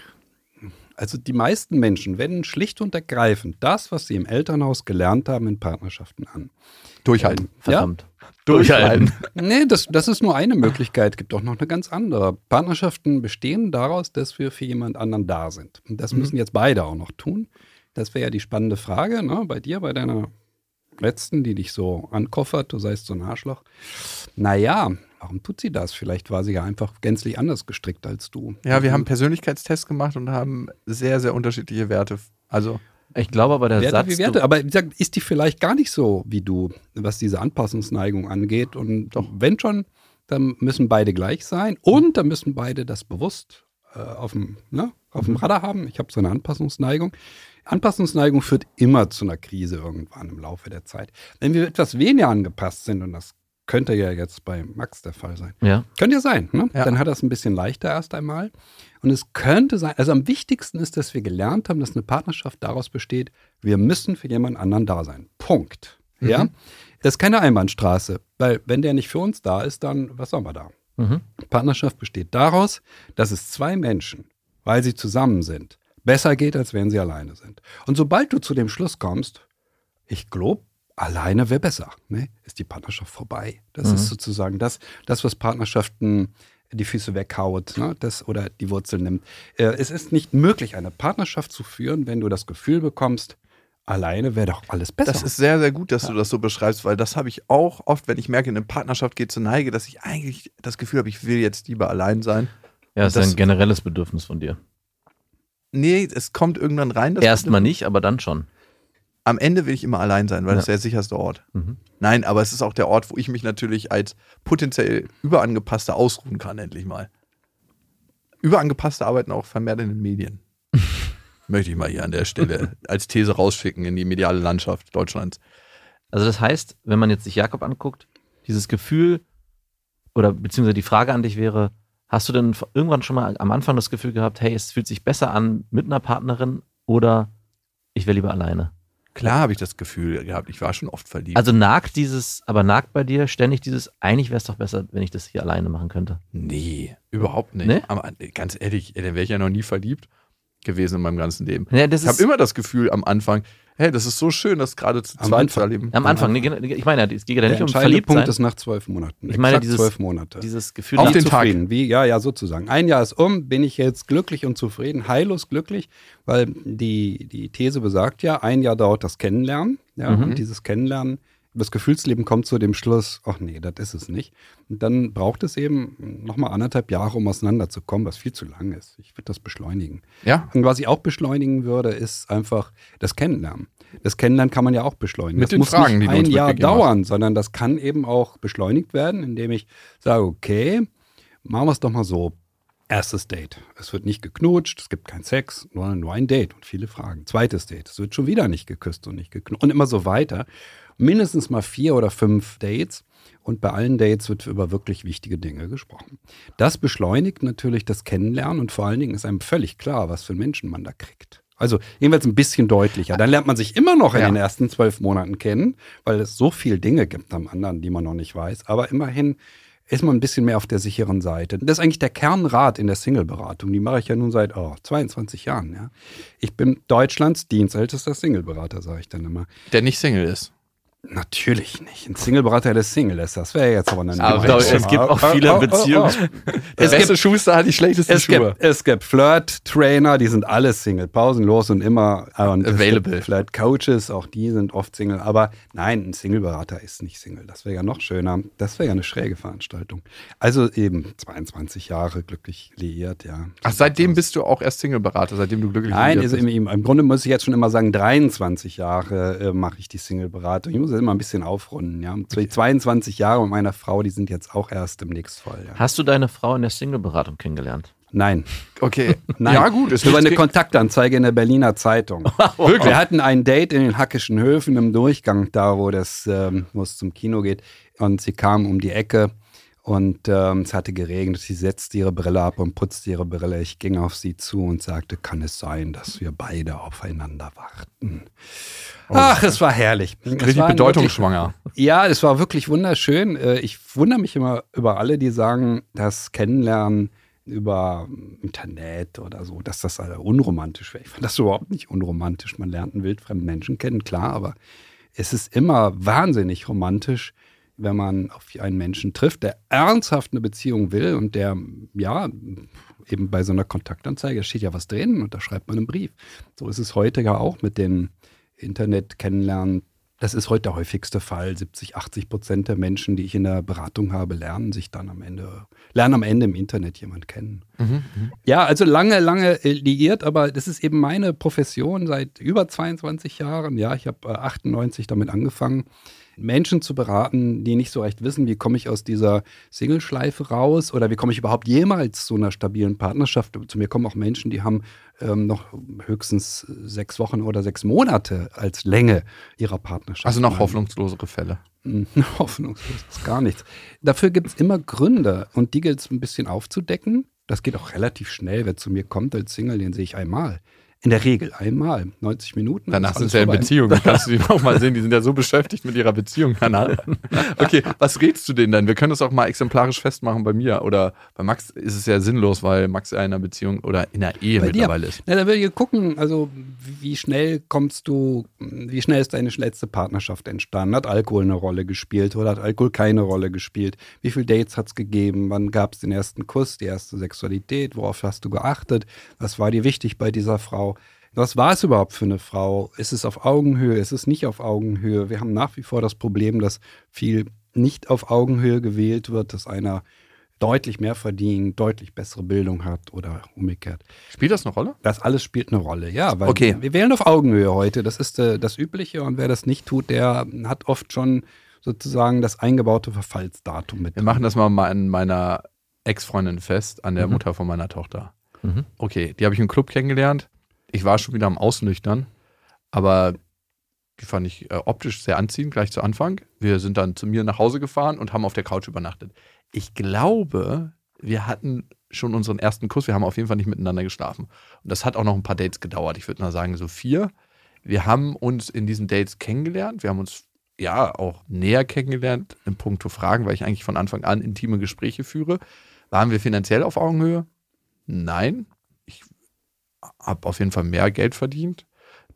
Also die meisten Menschen wenden schlicht und ergreifend das, was sie im Elternhaus gelernt haben, in Partnerschaften an. Durchhalten. Ähm, Verdammt. Ja? Durchhalten. Nee, das, das ist nur eine Möglichkeit. Es gibt auch noch eine ganz andere. Partnerschaften bestehen daraus, dass wir für jemand anderen da sind. Und das mhm. müssen jetzt beide auch noch tun. Das wäre ja die spannende Frage, ne? Bei dir, bei deiner letzten, die dich so ankoffert, du seist so ein Arschloch. Naja, warum tut sie das? Vielleicht war sie ja einfach gänzlich anders gestrickt als du. Ja, wir haben Persönlichkeitstests gemacht und haben sehr, sehr unterschiedliche Werte. Also ich glaube aber der Werte Satz... Wie Werte, aber ist die vielleicht gar nicht so wie du, was diese Anpassungsneigung angeht. Und doch, wenn schon, dann müssen beide gleich sein und dann müssen beide das bewusst äh, auf dem, ne, auf dem Radar haben. Ich habe so eine Anpassungsneigung. Anpassungsneigung führt immer zu einer Krise irgendwann im Laufe der Zeit. Wenn wir etwas weniger angepasst sind, und das könnte ja jetzt bei Max der Fall sein. Ja. Könnte ja sein, ne? Ja. Dann hat er es ein bisschen leichter erst einmal. Und es könnte sein, also am wichtigsten ist, dass wir gelernt haben, dass eine Partnerschaft daraus besteht, wir müssen für jemand anderen da sein. Punkt. Mhm. Ja? Das ist keine Einbahnstraße, weil wenn der nicht für uns da ist, dann, was sollen wir da? Mhm. Partnerschaft besteht daraus, dass es zwei Menschen, weil sie zusammen sind, besser geht, als wenn sie alleine sind. Und sobald du zu dem Schluss kommst, ich glaube, alleine wäre besser, ne? Ist die Partnerschaft vorbei. Das mhm. ist sozusagen das, das, was Partnerschaften die Füße weghaut, ne? Das, oder die Wurzeln nimmt. Äh, es ist nicht möglich, eine Partnerschaft zu führen, wenn du das Gefühl bekommst, alleine wäre doch alles besser. Das ist sehr, sehr gut, dass ja. du das so beschreibst, weil das habe ich auch oft, wenn ich merke, eine Partnerschaft geht zur Neige, dass ich eigentlich das Gefühl habe, ich will jetzt lieber allein sein. Ja, das ist ein generelles Bedürfnis von dir. Nee, es kommt irgendwann rein. Erstmal nicht, aber dann schon. Am Ende will ich immer allein sein, weil ja. das ist der sicherste Ort. Mhm. Nein, aber es ist auch der Ort, wo ich mich natürlich als potenziell Überangepasster ausruhen kann, endlich mal. Überangepasste arbeiten auch vermehrt in den Medien. Möchte ich mal hier an der Stelle als These rausschicken in die mediale Landschaft Deutschlands. Also das heißt, wenn man jetzt sich Jakob anguckt, dieses Gefühl oder beziehungsweise die Frage an dich wäre, hast du denn irgendwann schon mal am Anfang das Gefühl gehabt, hey, es fühlt sich besser an mit einer Partnerin oder ich wäre lieber alleine? Klar habe ich das Gefühl gehabt, ich war schon oft verliebt. Also nagt dieses, aber nagt bei dir ständig dieses, eigentlich wäre es doch besser, wenn ich das hier alleine machen könnte? Nee, überhaupt nicht. Nee? Aber ganz ehrlich, dann wäre ich ja noch nie verliebt gewesen in meinem ganzen Leben. Ja, das ich habe immer das Gefühl am Anfang, hey, das ist so schön, das gerade zu Am zweit Anfang. zu erleben. Am Anfang, nee, ich meine, es geht ja Der nicht um entscheidende verliebt Punkt sein. ist nach zwölf Monaten. Ich meine, Exakt dieses, zwölf Monate. dieses Gefühl, Auf die- den Tag. Zufrieden. Wie, ja, ja, sozusagen. Ein Jahr ist um, bin ich jetzt glücklich und zufrieden, heillos glücklich, weil die, die These besagt ja, ein Jahr dauert das Kennenlernen. Ja, Mhm. und dieses Kennenlernen, das Gefühlsleben kommt zu dem Schluss, ach nee, das ist es nicht. Und dann braucht es eben nochmal anderthalb Jahre, um auseinanderzukommen, was viel zu lang ist. Ich würde das beschleunigen. Ja, Und was ich auch beschleunigen würde, ist einfach das Kennenlernen. Das Kennenlernen kann man ja auch beschleunigen. Mit das den muss Fragen, nicht die du ein uns Jahr mitgegeben hast. dauern, sondern das kann eben auch beschleunigt werden, indem ich sage, okay, machen wir es doch mal so. Erstes Date. Es wird nicht geknutscht, es gibt keinen Sex, nur, nur ein Date und viele Fragen. Zweites Date. Es wird schon wieder nicht geküsst und nicht geknutscht und immer so weiter. Mindestens mal vier oder fünf Dates. Und bei allen Dates wird über wirklich wichtige Dinge gesprochen. Das beschleunigt natürlich das Kennenlernen und vor allen Dingen ist einem völlig klar, was für einen Menschen man da kriegt. Also jedenfalls ein bisschen deutlicher. Dann lernt man sich immer noch in Ja. den ersten zwölf Monaten kennen, weil es so viele Dinge gibt am anderen, die man noch nicht weiß. Aber immerhin ist man ein bisschen mehr auf der sicheren Seite. Das ist eigentlich der Kernrat in der Single-Beratung. Die mache ich ja nun seit oh, zweiundzwanzig Jahren. Ja. Ich bin Deutschlands dienstältester Single-Berater, sage ich dann immer. der nicht Single ist. Natürlich nicht. Ein Single-Berater, der Single ist. Das wäre jetzt aber eine Aber Ich glaube, Oh, es gibt auch viele oh, oh, oh, Beziehungen. Der Es beste gibt- Schuster hat die schlechtesten Es Schuhe. gibt, es gibt Flirt-Trainer, die sind alle Single, pausenlos und immer und es Available. gibt Flirt-Coaches, auch die sind oft Single. Aber nein, ein Single-Berater ist nicht Single. Das wäre ja noch schöner. Das wäre ja eine schräge Veranstaltung. Also eben zweiundzwanzig Jahre glücklich liiert, ja. Ach, seitdem bist du auch erst Single-Berater, seitdem du glücklich Nein, liiert also bist. im, im, im Grunde muss ich jetzt schon immer sagen, dreiundzwanzig Jahre äh, mache ich die Single-Beratung. Ich muss das immer ein bisschen aufrunden. Ja. zweiundzwanzig Jahre mit meiner Frau, die sind jetzt auch erst demnächst voll. Ja. Hast du deine Frau in der Single-Beratung kennengelernt? Nein. Okay, Nein. ja gut. Es Über eine nichts Kontaktanzeige in der Berliner Zeitung. Wirklich? Wir hatten ein Date in den Hackischen Höfen im Durchgang, da wo, das, ähm, wo es zum Kino geht. Und sie kam um die Ecke und ähm, es hatte geregnet. Sie setzte ihre Brille ab und putzte ihre Brille. Ich ging auf sie zu und sagte, kann es sein, dass wir beide aufeinander warten? Ach, es war herrlich. Es richtig war bedeutungsschwanger. Wirklich, ja, es war wirklich wunderschön. Äh, Ich wundere mich immer über alle, die sagen, dass Kennenlernen über Internet oder so, dass das alle unromantisch wäre. Ich fand das überhaupt nicht unromantisch. Man lernt einen wildfremden Menschen kennen, klar, aber es ist immer wahnsinnig romantisch, wenn man auf einen Menschen trifft, der ernsthaft eine Beziehung will und der, ja, eben bei so einer Kontaktanzeige, da steht ja was drin und da schreibt man einen Brief. So ist es heute ja auch mit den Internet kennenlernen. Das ist heute der häufigste Fall. siebzig, achtzig Prozent der Menschen, die ich in der Beratung habe, lernen sich dann am Ende, lernen am Ende im Internet jemand kennen. Mhm. Ja, also lange, lange äh, liiert, aber das ist eben meine Profession seit über zweiundzwanzig Jahren. Ja, ich habe äh, achtundneunzig damit angefangen, Menschen zu beraten, die nicht so recht wissen, wie komme ich aus dieser Single-Schleife raus oder wie komme ich überhaupt jemals zu einer stabilen Partnerschaft. Zu mir kommen auch Menschen, die haben ähm, noch höchstens sechs Wochen oder sechs Monate als Länge ihrer Partnerschaft. Also noch Nein. hoffnungslosere Fälle. Hoffnungslos ist gar nichts. Dafür gibt es immer Gründe und die gilt es ein bisschen aufzudecken. Das geht auch relativ schnell. Wer zu mir kommt als Single, den sehe ich einmal. In der Regel einmal, neunzig Minuten. Danach ist sind alles sie ja in vorbei. Beziehung. Dann kannst du die auch mal sehen. Die sind ja so beschäftigt mit ihrer Beziehung danach. Okay, was rätst du denen denn? Wir können das auch mal exemplarisch festmachen bei mir. Oder bei Max ist es ja sinnlos, weil Max ja in einer Beziehung oder in einer Ehe Bei dir? mittlerweile ist. Na, da will ich gucken, also wie schnell kommst du, wie schnell ist deine letzte Partnerschaft entstanden? Hat Alkohol eine Rolle gespielt oder hat Alkohol keine Rolle gespielt? Wie viele Dates hat es gegeben? Wann gab es den ersten Kuss, die erste Sexualität? Worauf hast du geachtet? Was war dir wichtig bei dieser Frau? Was war es überhaupt für eine Frau? Ist es auf Augenhöhe? Ist es nicht auf Augenhöhe? Wir haben nach wie vor das Problem, dass viel nicht auf Augenhöhe gewählt wird, dass einer deutlich mehr verdient, deutlich bessere Bildung hat oder umgekehrt. Spielt das eine Rolle? Das alles spielt eine Rolle, ja. Weil Okay. wir wählen auf Augenhöhe heute. Das ist äh, das Übliche. Und wer das nicht tut, der hat oft schon sozusagen das eingebaute Verfallsdatum mit. Wir machen das mal an meiner Ex-Freundin fest, an der Mhm. Mutter von meiner Tochter. Mhm. Okay, die habe ich im Club kennengelernt. Ich war schon wieder am Ausnüchtern, aber die fand ich äh, optisch sehr anziehend, gleich zu Anfang. Wir sind dann zu mir nach Hause gefahren und haben auf der Couch übernachtet. Ich glaube, wir hatten schon unseren ersten Kuss. Wir haben auf jeden Fall nicht miteinander geschlafen. Und das hat auch noch ein paar Dates gedauert. Ich würde mal sagen, so vier. Wir haben uns in diesen Dates kennengelernt. Wir haben uns ja auch näher kennengelernt in puncto Fragen, weil ich eigentlich von Anfang an intime Gespräche führe. Waren wir finanziell auf Augenhöhe? Nein. Ich habe auf jeden Fall mehr Geld verdient.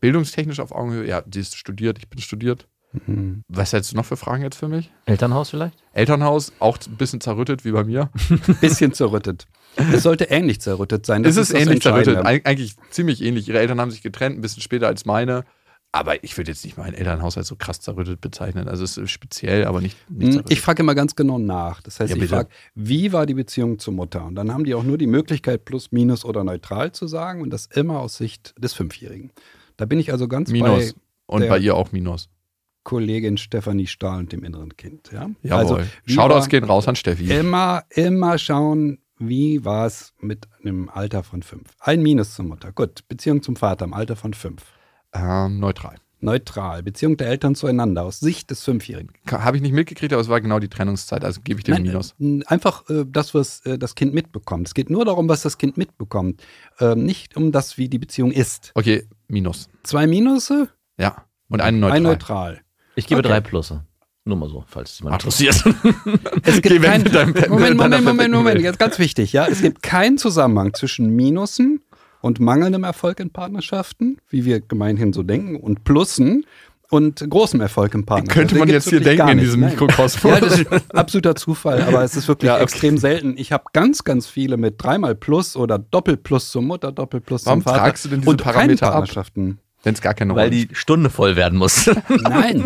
bildungstechnisch auf Augenhöhe. Ja, sie ist studiert, ich bin studiert. Mhm. Was hättest du noch für Fragen jetzt für mich? Elternhaus vielleicht? Elternhaus, auch ein bisschen zerrüttet wie bei mir. Bisschen zerrüttet. Es sollte ähnlich zerrüttet sein. Es ist das ähnlich zerrüttet, Entscheidende. Eig eigentlich ziemlich ähnlich. Ihre Eltern haben sich getrennt, ein bisschen später als meine. Aber ich würde jetzt nicht mein Elternhaus als so krass zerrüttet bezeichnen. Also es ist speziell, aber nicht, nicht Hm, zerrüttet. Ich frage immer ganz genau nach. Das heißt, Ja, ich bitte. frage, wie war die Beziehung zur Mutter? Und dann haben die auch nur die Möglichkeit, plus, minus oder neutral zu sagen und das immer aus Sicht des Fünfjährigen. Da bin ich also ganz Minus. bei Und der bei ihr auch Minus. Kollegin Stefanie Stahl und dem inneren Kind. Ja? Jawohl. Also, wie Shoutouts war- gehen raus an Steffi. Immer, immer schauen, wie war es mit einem Alter von fünf. Ein Minus zur Mutter. Gut, Beziehung zum Vater im Alter von fünf. Ähm, neutral. Neutral. Beziehung der Eltern zueinander aus Sicht des Fünfjährigen. Habe ich nicht mitgekriegt, aber es war genau die Trennungszeit. Also gebe ich dir ein Minus. Nein, einfach äh, das, was äh, das Kind mitbekommt. Es geht nur darum, was das Kind mitbekommt. Ähm, nicht um das, wie die Beziehung ist. Okay, Minus. Zwei Minusse, Ja. Und einen neutral. ein Neutral. Ich gebe Okay. drei Plusse. Nur mal so, falls es jemand Ach, interessiert. Es Geh gibt weg kein, mit deinem Pe- Moment, mit deiner Moment, Moment, perfekten Moment, Welt. jetzt ganz wichtig, ja. Es gibt keinen Zusammenhang zwischen Minusen und mangelndem Erfolg in Partnerschaften, wie wir gemeinhin so denken, und Plussen und großem Erfolg in Partnerschaften. Könnte man Da jetzt gibt's hier wirklich denken gar in nichts. diesem Nein. Mikrokosmos. Ja, das ist absoluter Zufall, aber es ist wirklich Ja, okay. extrem selten. Ich habe ganz, ganz viele mit dreimal Plus oder Doppelplus zur Mutter, Doppelplus Warum zum Vater. fragst du denn diese und keine Parameter ab? Partnerschaften. Wenn es gar keine Weil Rolle die Stunde voll werden muss. Nein,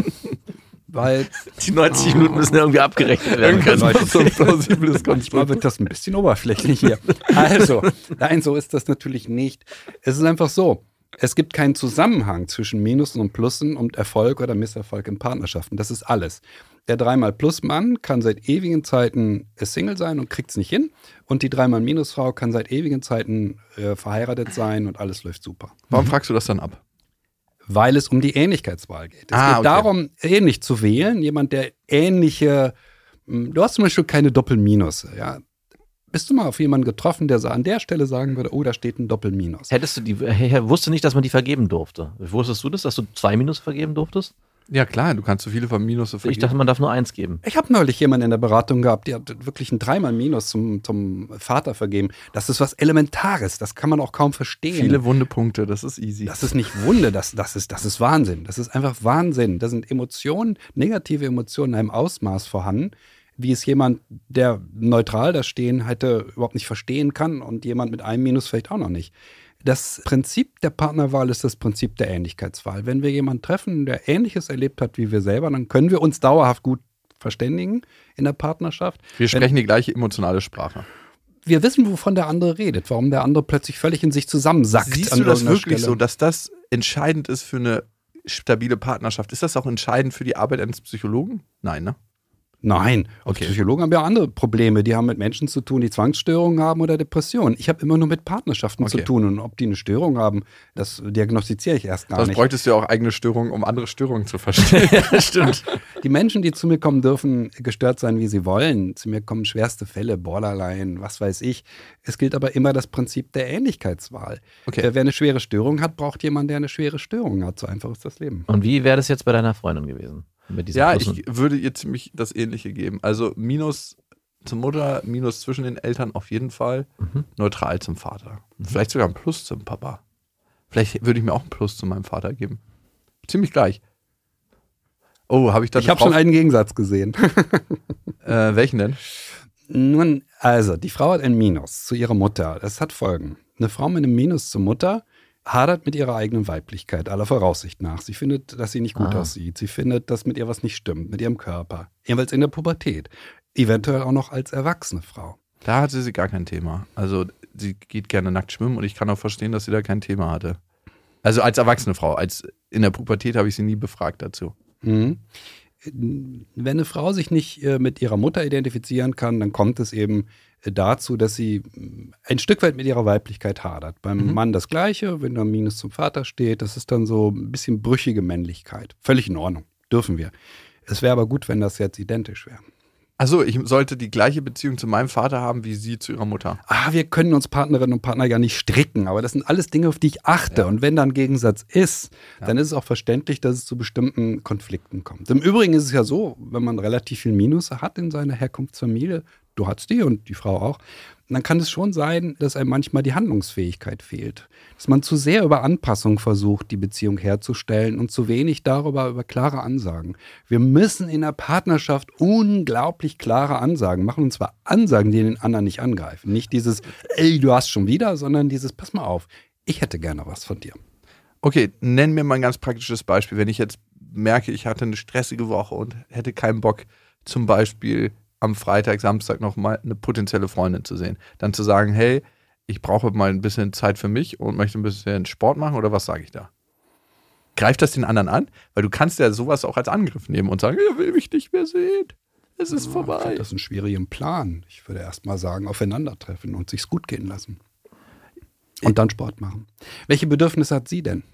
weil Die neunzig Minuten müssen irgendwie abgerechnet werden können. Irgendwas so ein plausibles manchmal Konstrukt. wird das ein bisschen oberflächlich hier. Also, nein, so ist das natürlich nicht. Es ist einfach so. Es gibt keinen Zusammenhang zwischen Minusen und Plussen und Erfolg oder Misserfolg in Partnerschaften. Das ist alles. Der dreimal Plus-Mann kann seit ewigen Zeiten Single sein und kriegt es nicht hin. Und die dreimal Minus-Frau kann seit ewigen Zeiten äh, verheiratet sein und alles läuft super. Warum fragst du das dann ab? Weil es um die Ähnlichkeitswahl geht. Es Ah, geht okay. darum, ähnlich zu wählen. Jemand, der ähnliche, mh, du hast zum Beispiel keine Doppelminusse, ja. Bist du mal auf jemanden getroffen, der so an der Stelle sagen würde, oh, da steht ein Doppelminus? Hättest du die, er wusste nicht, dass man die vergeben durfte. Wusstest du das, dass du zwei Minus vergeben durftest? Ja klar, du kannst so viele von Minusse Ich vergeben. dachte, man darf nur eins geben. Ich habe neulich jemanden in der Beratung gehabt, der hat wirklich ein dreimal Minus zum, zum Vater vergeben. Das ist was Elementares, das kann man auch kaum verstehen. Viele wunde Punkte, das ist easy. Das ist nicht Wunde, das, das, ist, das ist Wahnsinn. Das ist einfach Wahnsinn. Da sind Emotionen, negative Emotionen in einem Ausmaß vorhanden, wie es jemand, der neutral da stehen hätte, überhaupt nicht verstehen kann und jemand mit einem Minus vielleicht auch noch nicht. Das Prinzip der Partnerwahl ist das Prinzip der Ähnlichkeitswahl. Wenn wir jemanden treffen, der Ähnliches erlebt hat wie wir selber, dann können wir uns dauerhaft gut verständigen in der Partnerschaft. Wir sprechen die gleiche emotionale Sprache. Wir wissen, wovon der andere redet, warum der andere plötzlich völlig in sich zusammensackt. Siehst an du das irgendeiner wirklich Stelle. so, dass das entscheidend ist für eine stabile Partnerschaft? Ist das auch entscheidend für die Arbeit eines Psychologen? Nein, ne? Nein, Okay. Psychologen haben ja andere Probleme. Die haben mit Menschen zu tun, die Zwangsstörungen haben oder Depressionen. Ich habe immer nur mit Partnerschaften Okay. zu tun. Und ob die eine Störung haben, das diagnostiziere ich erst gar Sonst nicht. bräuchtest du ja auch eigene Störungen, um andere Störungen zu verstehen. Ja, stimmt. Die Menschen, die zu mir kommen, dürfen gestört sein, wie sie wollen. Zu mir kommen schwerste Fälle, Borderline, was weiß ich. Es gilt aber immer das Prinzip der Ähnlichkeitswahl. Okay. Äh, Wer eine schwere Störung hat, braucht jemanden, der eine schwere Störung hat. So einfach ist das Leben. Und wie wäre das jetzt bei deiner Freundin gewesen? Mit dieser Ja, Plus- ich würde ihr ziemlich das Ähnliche geben. Also Minus zur Mutter, Minus zwischen den Eltern auf jeden Fall, Mhm. neutral zum Vater. Vielleicht sogar ein Plus zum Papa. Vielleicht würde ich mir auch ein Plus zu meinem Vater geben. Ziemlich gleich. Oh, habe ich da Ich habe schon einen Gegensatz gesehen. äh, welchen denn? Nun, also, die Frau hat ein Minus zu ihrer Mutter. Das hat Folgen. Eine Frau mit einem Minus zur Mutter hadert mit ihrer eigenen Weiblichkeit, aller Voraussicht nach. Sie findet, dass sie nicht gut Ah. aussieht. Sie findet, dass mit ihr was nicht stimmt, mit ihrem Körper. Jeweils in der Pubertät. Eventuell auch noch als erwachsene Frau. Da hatte sie gar kein Thema. Also sie geht gerne nackt schwimmen und ich kann auch verstehen, dass sie da kein Thema hatte. Also als erwachsene Frau. Als in der Pubertät habe ich sie nie befragt dazu. Mhm. Wenn eine Frau sich nicht äh, mit ihrer Mutter identifizieren kann, dann kommt es eben äh, dazu, dass sie mh, ein Stück weit mit ihrer Weiblichkeit hadert. Beim Mhm. Mann das Gleiche, wenn da ein Minus zum Vater steht, das ist dann so ein bisschen brüchige Männlichkeit. Völlig in Ordnung, dürfen wir. Es wäre aber gut, wenn das jetzt identisch wäre. Achso, ich sollte die gleiche Beziehung zu meinem Vater haben, wie sie zu ihrer Mutter. Ah, wir können uns Partnerinnen und Partner ja nicht stricken, aber das sind alles Dinge, auf die ich achte. Ja. Und wenn da ein Gegensatz ist, Ja. dann ist es auch verständlich, dass es zu bestimmten Konflikten kommt. Im Übrigen ist es ja so, wenn man relativ viel Minus hat in seiner Herkunftsfamilie, du hast die und die Frau auch, dann kann es schon sein, dass einem manchmal die Handlungsfähigkeit fehlt. Dass man zu sehr über Anpassung versucht, die Beziehung herzustellen und zu wenig darüber über klare Ansagen. Wir müssen in der Partnerschaft unglaublich klare Ansagen machen, und zwar Ansagen, die den anderen nicht angreifen. Nicht dieses, ey, du hast schon wieder, sondern dieses, pass mal auf, ich hätte gerne was von dir. Okay, nenn mir mal ein ganz praktisches Beispiel. Wenn ich jetzt merke, ich hatte eine stressige Woche und hätte keinen Bock, zum Beispiel am Freitag, Samstag noch mal eine potenzielle Freundin zu sehen. Dann zu sagen, hey, ich brauche mal ein bisschen Zeit für mich und möchte ein bisschen Sport machen, oder was sage ich da? Greift das den anderen an? Weil du kannst ja sowas auch als Angriff nehmen und sagen, er will mich nicht mehr sehen. Es ist Ja, vorbei. Ich finde das einen schwierigen Plan. Ich würde erst mal sagen, aufeinandertreffen und sich's gut gehen lassen. Und dann Sport machen. Welche Bedürfnisse hat sie denn?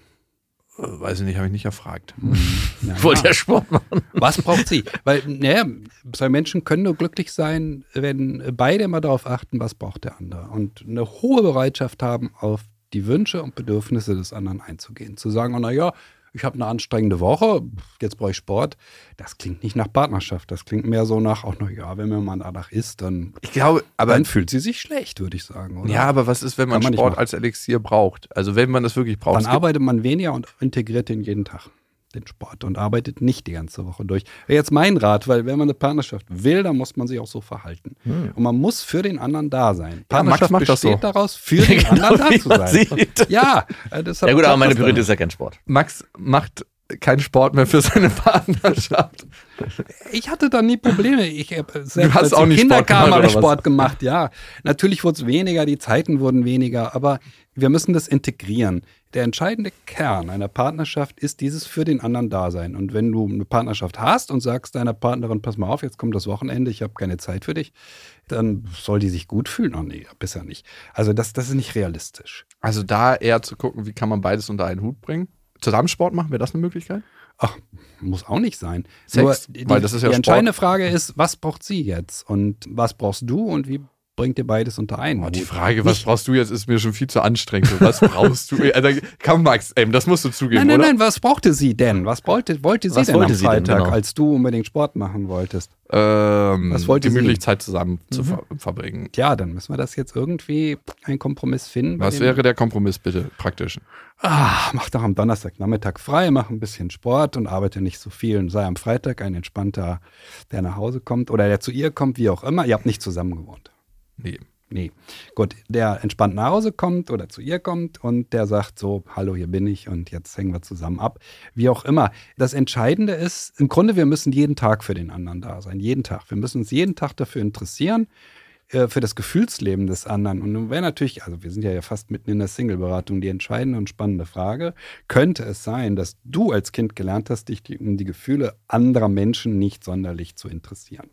Weiß ich nicht, habe ich nicht erfragt. Ja, Ich wollte ja Sport machen. Was braucht sie? Weil, naja, zwei Menschen können nur glücklich sein, wenn beide immer darauf achten, was braucht der andere. Und eine hohe Bereitschaft haben, auf die Wünsche und Bedürfnisse des anderen einzugehen. Zu sagen, oh, naja, ich habe eine anstrengende Woche, jetzt brauche ich Sport. Das klingt nicht nach Partnerschaft. Das klingt mehr so nach, auch naja, wenn man mal danach isst, dann, Ich glaube, aber dann fühlt sie sich schlecht, würde ich sagen. Oder? ja, aber was ist, wenn man, Kann man nicht Sport machen. als Elixier braucht? Also wenn man das wirklich braucht. Dann Es gibt- arbeitet man weniger und integriert den jeden Tag, den Sport, und arbeitet nicht die ganze Woche durch. Wäre jetzt mein Rat, weil wenn man eine Partnerschaft will, dann muss man sich auch so verhalten. Und man muss für den anderen da sein. Ja, Max Partnerschaft macht das besteht so. daraus, für den Genau, anderen da wie zu man sein. sieht. Ja, äh, das hat Ja gut, auch aber meine was Priorität damit. ist ja kein Sport. Max macht keinen Sport mehr für seine Partnerschaft. Ich hatte da nie Probleme. Ich habe selbst hast als auch die nicht Kinder Sport kamen, gemacht, habe ich oder was? Sport gemacht, ja. Natürlich wurde es weniger, die Zeiten wurden weniger, aber wir müssen das integrieren. Der entscheidende Kern einer Partnerschaft ist dieses für den anderen Dasein. Und wenn du eine Partnerschaft hast und sagst deiner Partnerin, pass mal auf, jetzt kommt das Wochenende, ich habe keine Zeit für dich, dann soll die sich gut fühlen. Oh nee, bisher nicht. Also das, das ist nicht realistisch. Also da eher zu gucken, wie kann man beides unter einen Hut bringen. Zusammen Sport machen, wäre das eine Möglichkeit? Ach, muss auch nicht sein. Sex, Nur die, weil das ist ja die Sport. entscheidende Frage ist, was braucht sie jetzt? Und was brauchst du und wie bringt ihr beides unter einen Oh, die Hut? Frage, was Nicht- brauchst du jetzt, ist mir schon viel zu anstrengend. So, was brauchst du? Also, komm, Max, ey, das musst du zugeben, Nein, nein, oder? nein, was brauchte sie denn? Was wollte, wollte sie Was denn wollte am sie denn, Freitag, genau? als du unbedingt Sport machen wolltest? Ähm, Was wollte gemütlich sie? Zeit zusammen zu ver verbringen. Tja, dann müssen wir das jetzt irgendwie einen Kompromiss finden. bei Was dem- wäre der Kompromiss, bitte, praktisch? Ah, mach doch am Donnerstagnachmittag frei, mach ein bisschen Sport und arbeite nicht so viel. Und sei am Freitag ein entspannter, der nach Hause kommt oder der zu ihr kommt, wie auch immer. Ihr habt nicht zusammen gewohnt. Nee. Nee. Gut, der entspannt nach Hause kommt oder zu ihr kommt und der sagt so, hallo, hier bin ich und jetzt hängen wir zusammen ab. Wie auch immer. Das Entscheidende ist, im Grunde, wir müssen jeden Tag für den anderen da sein. Jeden Tag. Wir müssen uns jeden Tag dafür interessieren, äh, für das Gefühlsleben des anderen. Und nun wäre natürlich, also wir sind ja fast mitten in der Single-Beratung, die entscheidende und spannende Frage, könnte es sein, dass du als Kind gelernt hast, dich die, um die Gefühle anderer Menschen nicht sonderlich zu interessieren?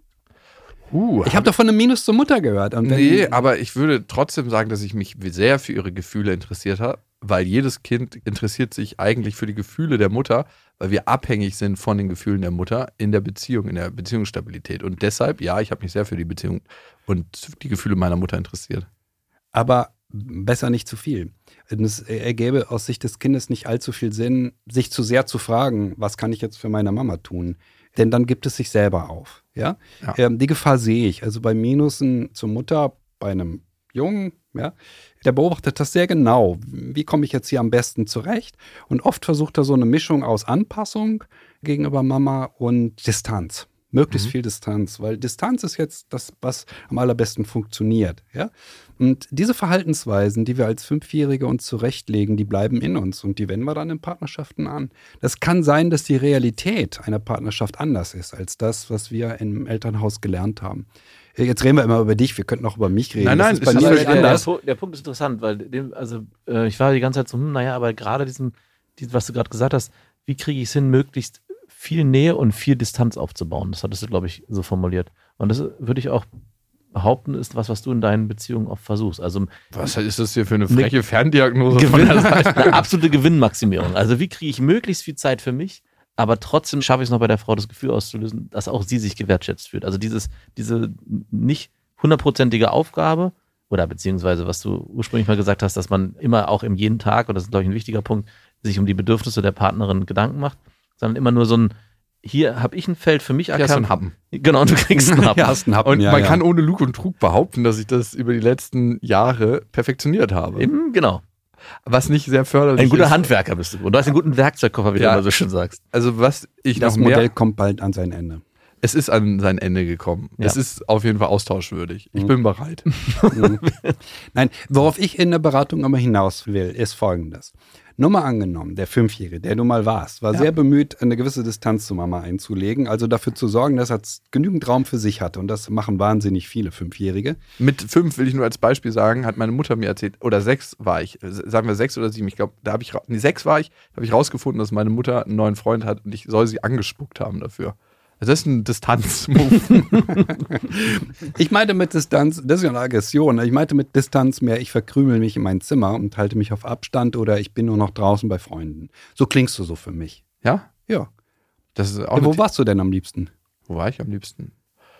Uh, Ich habe doch von einem Minus zur Mutter gehört. Und wenn, Nee, aber ich würde trotzdem sagen, dass ich mich sehr für ihre Gefühle interessiert habe, weil jedes Kind interessiert sich eigentlich für die Gefühle der Mutter, weil wir abhängig sind von den Gefühlen der Mutter in der Beziehung, in der Beziehungsstabilität. Und deshalb, ja, ich habe mich sehr für die Beziehung und die Gefühle meiner Mutter interessiert. aber besser nicht zu viel. Es ergäbe aus Sicht des Kindes nicht allzu viel Sinn, sich zu sehr zu fragen, was kann ich jetzt für meine Mama tun? Denn dann gibt es sich selber auf. Ja? Ja. Ähm, die Gefahr sehe ich. Also bei Minusen zur Mutter, bei einem Jungen, ja, der beobachtet das sehr genau. Wie komme ich jetzt hier am besten zurecht? Und oft versucht er so eine Mischung aus Anpassung gegenüber Mama und Distanz. Möglichst Mhm. viel Distanz, weil Distanz ist jetzt das, was am allerbesten funktioniert. Ja? Und diese Verhaltensweisen, die wir als Fünfjährige uns zurechtlegen, die bleiben in uns und die wenden wir dann in Partnerschaften an. Das kann sein, dass die Realität einer Partnerschaft anders ist als das, was wir im Elternhaus gelernt haben. Jetzt reden wir immer über dich, wir könnten auch über mich reden. Nein, nein, das ist bei es ist mir Aber völlig nicht der, der, anders. Pu- der Punkt ist interessant, weil dem, also äh, ich war die ganze Zeit so, hm, naja, aber gerade diesem, die, was du gerade gesagt hast, wie kriege ich es hin, möglichst viel Nähe und viel Distanz aufzubauen. Das hattest du, glaube ich, so formuliert. Und das würde ich auch behaupten, ist was, was du in deinen Beziehungen oft versuchst. Also Was ist das hier für eine freche Ferndiagnose von Gewinn, der Seite? eine absolute Gewinnmaximierung. Also wie kriege ich möglichst viel Zeit für mich, aber trotzdem schaffe ich es noch bei der Frau, das Gefühl auszulösen, dass auch sie sich gewertschätzt fühlt. Also dieses, diese nicht hundertprozentige Aufgabe oder beziehungsweise, was du ursprünglich mal gesagt hast, dass man immer auch im jeden Tag, und das ist, glaube ich, ein wichtiger Punkt, sich um die Bedürfnisse der Partnerin Gedanken macht, sondern immer nur so ein hier habe ich ein Feld für mich Hier hast du erkannt. einen Happen. Genau, und du kriegst einen Happen. Ja, hast einen Happen, Und ja, man ja. kann ohne Lug und Trug behaupten, dass ich das über die letzten Jahre perfektioniert habe. Eben, genau. Was nicht sehr förderlich Ein guter ist. Handwerker bist du. Und du hast einen guten Werkzeugkoffer, wie Ja. du immer so schön sagst. Also was ich Das noch mehr... Modell kommt bald an sein Ende. Es ist an sein Ende gekommen. Ja. Es ist auf jeden Fall austauschwürdig. Ich Mhm. bin bereit. Mhm. Nein, worauf ich in der Beratung immer hinaus will, ist Folgendes. Nur mal angenommen, der Fünfjährige, der du mal warst, war Ja. sehr bemüht, eine gewisse Distanz zu Mama einzulegen, also dafür zu sorgen, dass er genügend Raum für sich hatte. Und das machen wahnsinnig viele Fünfjährige. Mit fünf will ich nur als Beispiel sagen, hat meine Mutter mir erzählt, oder sechs war ich, sagen wir sechs oder sieben, ich glaube, da habe ich, ra- nee, sechs war ich, da habe ich rausgefunden, dass meine Mutter einen neuen Freund hat und ich soll sie angespuckt haben dafür. Also das ist ein Distanz-Move. Ich meinte mit Distanz, das ist ja eine Aggression, ich meinte mit Distanz mehr, ich verkrümel mich in mein Zimmer und halte mich auf Abstand oder ich bin nur noch draußen bei Freunden. So klingst du so für mich. Ja? Ja. Das ist auch Ja, wo eine- warst du denn am liebsten? Wo war ich am liebsten?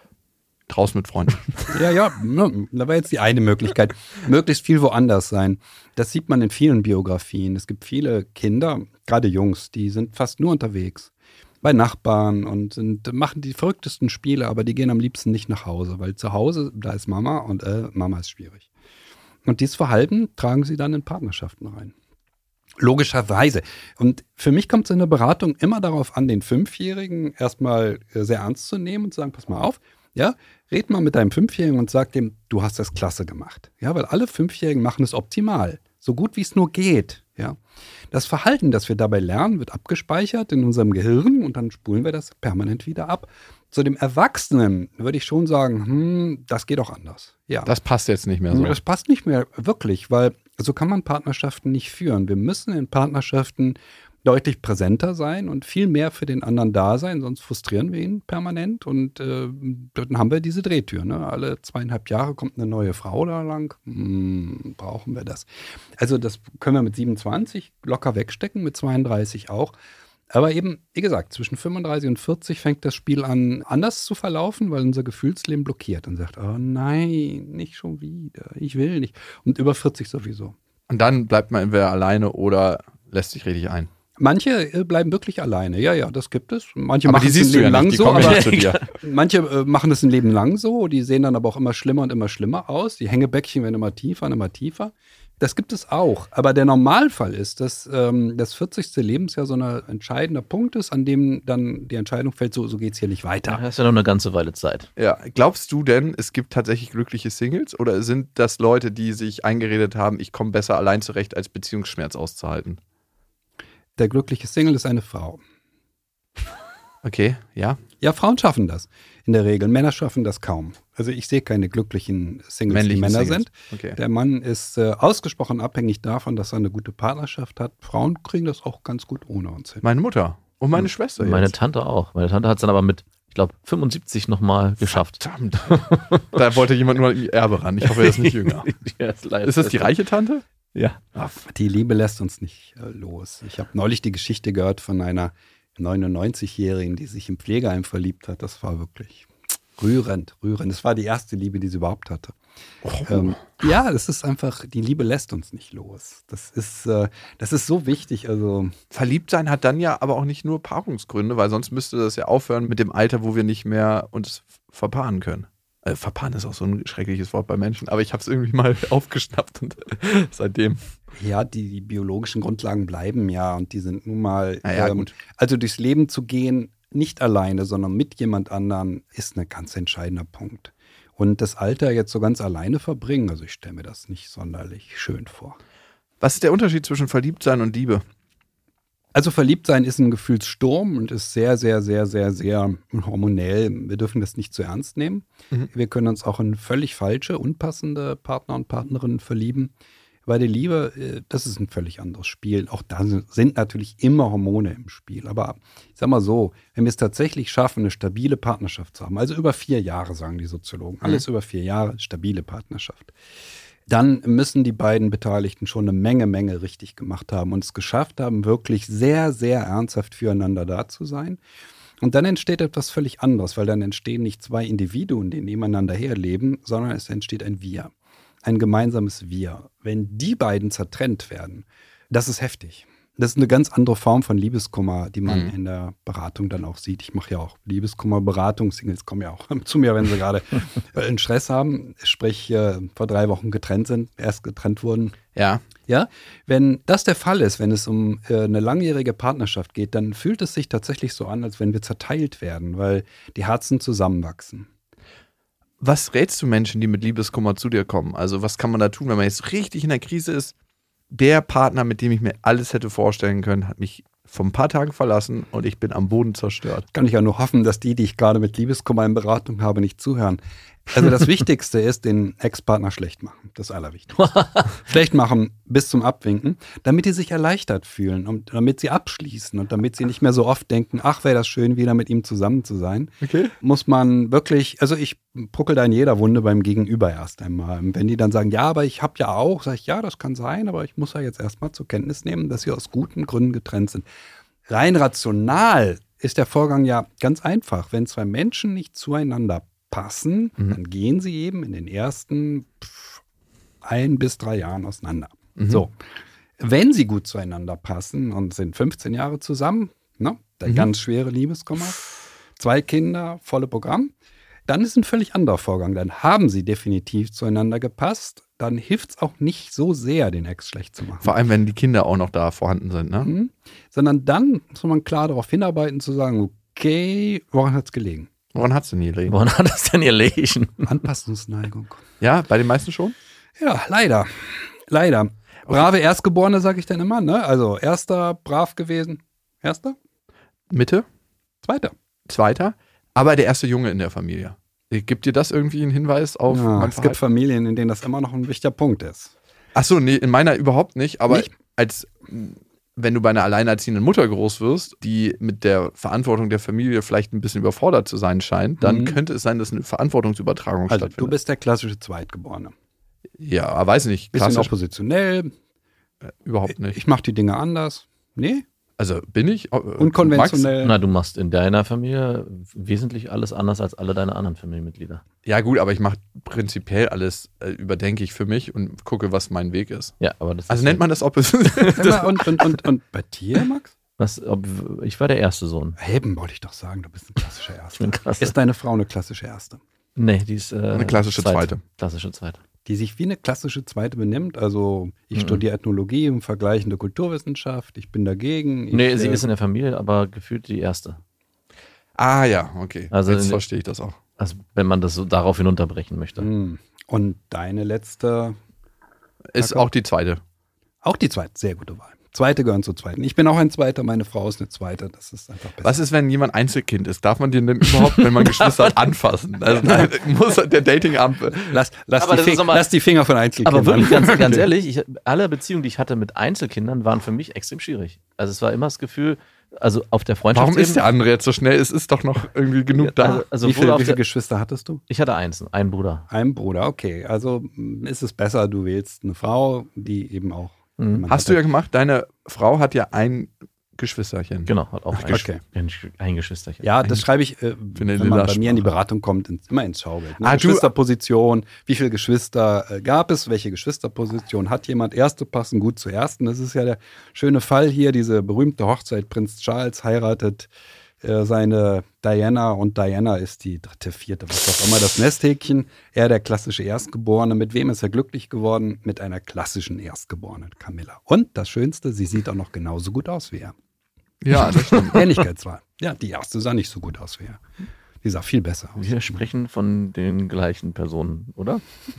Draußen mit Freunden. Ja, ja, ne, da war jetzt die eine Möglichkeit. Möglichst viel woanders sein. Das sieht man in vielen Biografien. Es gibt viele Kinder, gerade Jungs, die sind fast nur unterwegs. Bei Nachbarn und sind, machen die verrücktesten Spiele, aber die gehen am liebsten nicht nach Hause, weil zu Hause, da ist Mama und äh, Mama ist schwierig. Und dieses Verhalten tragen sie dann in Partnerschaften rein. Logischerweise. Und für mich kommt es in der Beratung immer darauf an, den Fünfjährigen erstmal äh, sehr ernst zu nehmen und zu sagen, pass mal auf, ja, red mal mit deinem Fünfjährigen und sag dem, du hast das klasse gemacht. Ja, weil alle Fünfjährigen machen es optimal. So gut wie es nur geht. Ja. Das Verhalten, das wir dabei lernen, wird abgespeichert in unserem Gehirn und dann spulen wir das permanent wieder ab. Zu dem Erwachsenen würde ich schon sagen, hm, das geht auch anders. Ja. Das passt jetzt nicht mehr so. Das passt nicht mehr wirklich, weil so kann man Partnerschaften nicht führen. Wir müssen in Partnerschaften deutlich präsenter sein und viel mehr für den anderen da sein, sonst frustrieren wir ihn permanent und äh, dann haben wir diese Drehtür. Ne? Alle zweieinhalb Jahre kommt eine neue Frau da lang. Hm, brauchen wir das? Also das können wir mit siebenundzwanzig locker wegstecken, mit zweiunddreißig auch. Aber eben, wie gesagt, zwischen fünfunddreißig und vierzig fängt das Spiel an, anders zu verlaufen, weil unser Gefühlsleben blockiert und sagt, oh nein, nicht schon wieder, ich will nicht. Und über vierzig sowieso. Und dann bleibt man entweder alleine oder lässt sich richtig ein. Manche äh, bleiben wirklich alleine, ja, ja, das gibt es. Manche Aber machen die es ein siehst du Leben ja lang nicht, die so, kommen ja aber nicht zu dir. manche äh, machen es ein Leben lang so, die sehen dann aber auch immer schlimmer und immer schlimmer aus. Die Hängebäckchen werden immer tiefer und immer tiefer. Das gibt es auch. Aber der Normalfall ist, dass ähm, das vierzigste Lebensjahr so ein entscheidender Punkt ist, an dem dann die Entscheidung fällt, so, so geht es hier nicht weiter. Da hast ja noch eine ganze Weile Zeit. Ja, glaubst du denn, es gibt tatsächlich glückliche Singles oder sind das Leute, die sich eingeredet haben, ich komme besser allein zurecht, als Beziehungsschmerz auszuhalten? Der glückliche Single ist eine Frau. Okay, ja. Ja, Frauen schaffen das in der Regel. Männer schaffen das kaum. Also ich sehe keine glücklichen Singles, Männliche die Männer Singles. sind. Okay. Der Mann ist äh, ausgesprochen abhängig davon, dass er eine gute Partnerschaft hat. Frauen kriegen das auch ganz gut ohne uns hin. Meine Mutter und meine Schwester Meine jetzt. Tante auch. Meine Tante hat es dann aber mit, ich glaube, fünfundsiebzig nochmal geschafft. Verdammt. Da wollte jemand nur ihr Erbe ran. Ich hoffe, er ist nicht jünger. Ja, ist, leider- Ist das die reiche Tante? Ja. Die Liebe lässt uns nicht äh, los. Ich habe neulich die Geschichte gehört von einer neunundneunzigjährigen, die sich im Pflegeheim verliebt hat. Das war wirklich rührend, rührend. Das war die erste Liebe, die sie überhaupt hatte. Oh. Ähm, ja, das ist einfach, die Liebe lässt uns nicht los. Das ist, äh, das ist so wichtig. Also Verliebt sein hat dann ja aber auch nicht nur Paarungsgründe, weil sonst müsste das ja aufhören mit dem Alter, wo wir nicht mehr uns verpaaren können. Äh, verpaaren ist auch so ein schreckliches Wort bei Menschen, aber ich habe es irgendwie mal aufgeschnappt und seitdem. ja, die, die biologischen Grundlagen bleiben ja und die sind nun mal, Na ja, ähm, gut. also durchs Leben zu gehen, nicht alleine, sondern mit jemand anderen, ist ein ganz entscheidender Punkt. Und das Alter jetzt so ganz alleine verbringen, also ich stelle mir das nicht sonderlich schön vor. Was ist der Unterschied zwischen Verliebtsein und Liebe? Also verliebt sein ist ein Gefühlssturm und ist sehr, sehr, sehr, sehr, sehr hormonell. Wir dürfen das nicht zu ernst nehmen. Mhm. Wir können uns auch in völlig falsche, unpassende Partner und Partnerinnen verlieben. Bei der Liebe, äh, das ist ein völlig anderes Spiel. Auch da sind natürlich immer Hormone im Spiel. Aber ich sag mal so, wenn wir es tatsächlich schaffen, eine stabile Partnerschaft zu haben, also über vier Jahre, sagen die Soziologen, alles über vier Jahre, stabile Partnerschaft, dann müssen die beiden Beteiligten schon eine Menge, Menge richtig gemacht haben und es geschafft haben, wirklich sehr, sehr ernsthaft füreinander da zu sein. Und dann entsteht etwas völlig anderes, weil dann entstehen nicht zwei Individuen, die nebeneinander herleben, sondern es entsteht ein Wir, ein gemeinsames Wir. Wenn die beiden zertrennt werden, das ist heftig. Das ist eine ganz andere Form von Liebeskummer, die man Mhm. in der Beratung dann auch sieht. Ich mache ja auch Liebeskummer-Beratung. Singles kommen ja auch zu mir, wenn sie gerade einen Stress haben, sprich äh, vor drei Wochen getrennt sind, erst getrennt wurden. Ja. Ja, wenn das der Fall ist, wenn es um äh, eine langjährige Partnerschaft geht, dann fühlt es sich tatsächlich so an, als wenn wir zerteilt werden, weil die Herzen zusammenwachsen. Was rätst du Menschen, die mit Liebeskummer zu dir kommen? Also was kann man da tun, wenn man jetzt richtig in der Krise ist? Der Partner, mit dem ich mir alles hätte vorstellen können, hat mich vor ein paar Tagen verlassen und ich bin am Boden zerstört. Kann ich ja nur hoffen, dass die, die ich gerade mit Liebeskummer in Beratung habe, nicht zuhören. Also das Wichtigste ist, den Ex-Partner schlecht machen. Das Allerwichtigste. Schlecht machen bis zum Abwinken, damit die sich erleichtert fühlen und damit sie abschließen und damit sie nicht mehr so oft denken, ach, wäre das schön, wieder mit ihm zusammen zu sein. Okay. Muss man wirklich, also ich puckel da in jeder Wunde beim Gegenüber erst einmal. Und wenn die dann sagen, ja, aber ich habe ja auch, sage ich, ja, das kann sein, aber ich muss ja jetzt erstmal zur Kenntnis nehmen, dass sie aus guten Gründen getrennt sind. Rein rational ist der Vorgang ja ganz einfach. Wenn zwei Menschen nicht zueinander passen, Mhm. dann gehen sie eben in den ersten pff, ein bis drei Jahren auseinander. Mhm. So, wenn sie gut zueinander passen und sind fünfzehn Jahre zusammen, ne, der Mhm. ganz schwere Liebeskummer, zwei Kinder, volle Programm, dann ist ein völlig anderer Vorgang. Dann haben sie definitiv zueinander gepasst. Dann hilft es auch nicht so sehr, den Ex schlecht zu machen. Vor allem, wenn die Kinder auch noch da vorhanden sind, ne? Mhm. Sondern dann muss man klar darauf hinarbeiten, zu sagen, okay, woran hat es gelegen? Woran hat's denn hier gelegen? Woran hat das denn gelegen? Anpassungsneigung. Ja, bei den meisten schon? Ja, leider. Leider. Brave Erstgeborene, sage ich dann immer, ne? Also erster, brav gewesen. Erster, Mitte? zweiter. Zweiter? Aber der erste Junge in der Familie. Gibt dir das irgendwie einen Hinweis auf Ja, mein es gibt Verhalten? Familien, in denen das immer noch ein wichtiger Punkt ist. Achso, nee, in meiner überhaupt nicht. Aber Nicht? als wenn du bei einer alleinerziehenden Mutter groß wirst, die mit der Verantwortung der Familie vielleicht ein bisschen überfordert zu sein scheint, dann Mhm. könnte es sein, dass eine Verantwortungsübertragung Also stattfindet. du bist der klassische Zweitgeborene. ja, aber weiß nicht, Bisschen klassisch oppositionell, äh, überhaupt nicht. ich mache die Dinge anders. Nee, Also bin ich? Äh, unkonventionell. Na, du machst in deiner Familie wesentlich alles anders als alle deine anderen Familienmitglieder. Max? Ja gut, aber ich mache prinzipiell alles, äh, überdenke ich für mich und gucke, was mein Weg ist. Ja, aber das Also ist nennt man das Opposition? Sag mal, und, und, und, und bei dir, Max? was, ob, ich war der erste Sohn. Eben wollte ich doch sagen, du bist ein klassischer Ich Erster. bin krass. Ist deine Frau eine klassische Erste? Nee, die ist äh, Eine klassische Zweite. Klassische Zweite. Die sich wie eine klassische Zweite benimmt? Also ich Mhm. studiere Ethnologie und vergleichende Kulturwissenschaft, ich bin dagegen. Ich, Nee, sie äh, ist in der Familie, aber gefühlt die erste. Ah ja, okay. Also Jetzt in- verstehe ich das auch. Also wenn man das so darauf hinunterbrechen möchte. mh. Und deine letzte, Ist Jakob? auch die zweite. auch die Zweite, sehr gute Wahl. Zweite gehören zur Zweiten. Ich bin auch ein Zweiter, meine Frau ist eine Zweite, das ist einfach besser. Was ist, wenn jemand Einzelkind ist? Darf man den denn überhaupt, wenn man Geschwister hat, anfassen? Also, muss der Datingamt. Lass, lass, Aber die das ist Fing- doch mal- lass die Finger von Einzelkindern. Aber wirklich, ganz, ganz ehrlich, ich, alle Beziehungen, die ich hatte mit Einzelkindern, waren für mich extrem schwierig. Also es war immer das Gefühl, also auf der Freundschaftsebene. Warum ist der andere jetzt so schnell? Es ist doch noch irgendwie genug da. Also, also wie wohl viele, auf wie viele der, Geschwister hattest du? ich hatte eins, einen Bruder. Ein Bruder, okay. Also mh, ist es besser, du wählst eine Frau, die eben auch. Mhm. jemand Hast du ja hatte. gemacht, deine Frau hat ja ein Geschwisterchen. Genau, hat auch ein, Okay. ein, ein Geschwisterchen. Ja, das schreibe ich, äh, Für eine wenn man bei Lila mir in die Sprache. Beratung kommt, ins, immer ins Schaubild. Ne? Ah, du- Geschwisterposition, wie viele Geschwister äh, gab es, welche Geschwisterposition hat jemand? Erste passen gut zur ersten. Das ist ja der schöne Fall hier, diese berühmte Hochzeit. Prinz Charles heiratet äh, seine Diana und Diana ist die dritte, vierte, was auch immer, das Nesthäkchen. Er der klassische Erstgeborene. Mit wem ist er glücklich geworden? Mit einer klassischen Erstgeborenen, Camilla. Und das Schönste, sie sieht auch noch genauso gut aus wie er. Ja, das stimmt. Ähnlichkeitswahl. Ja, die erste sah nicht so gut aus wie er. Die sah viel besser aus. Wir sprechen von den gleichen Personen, oder?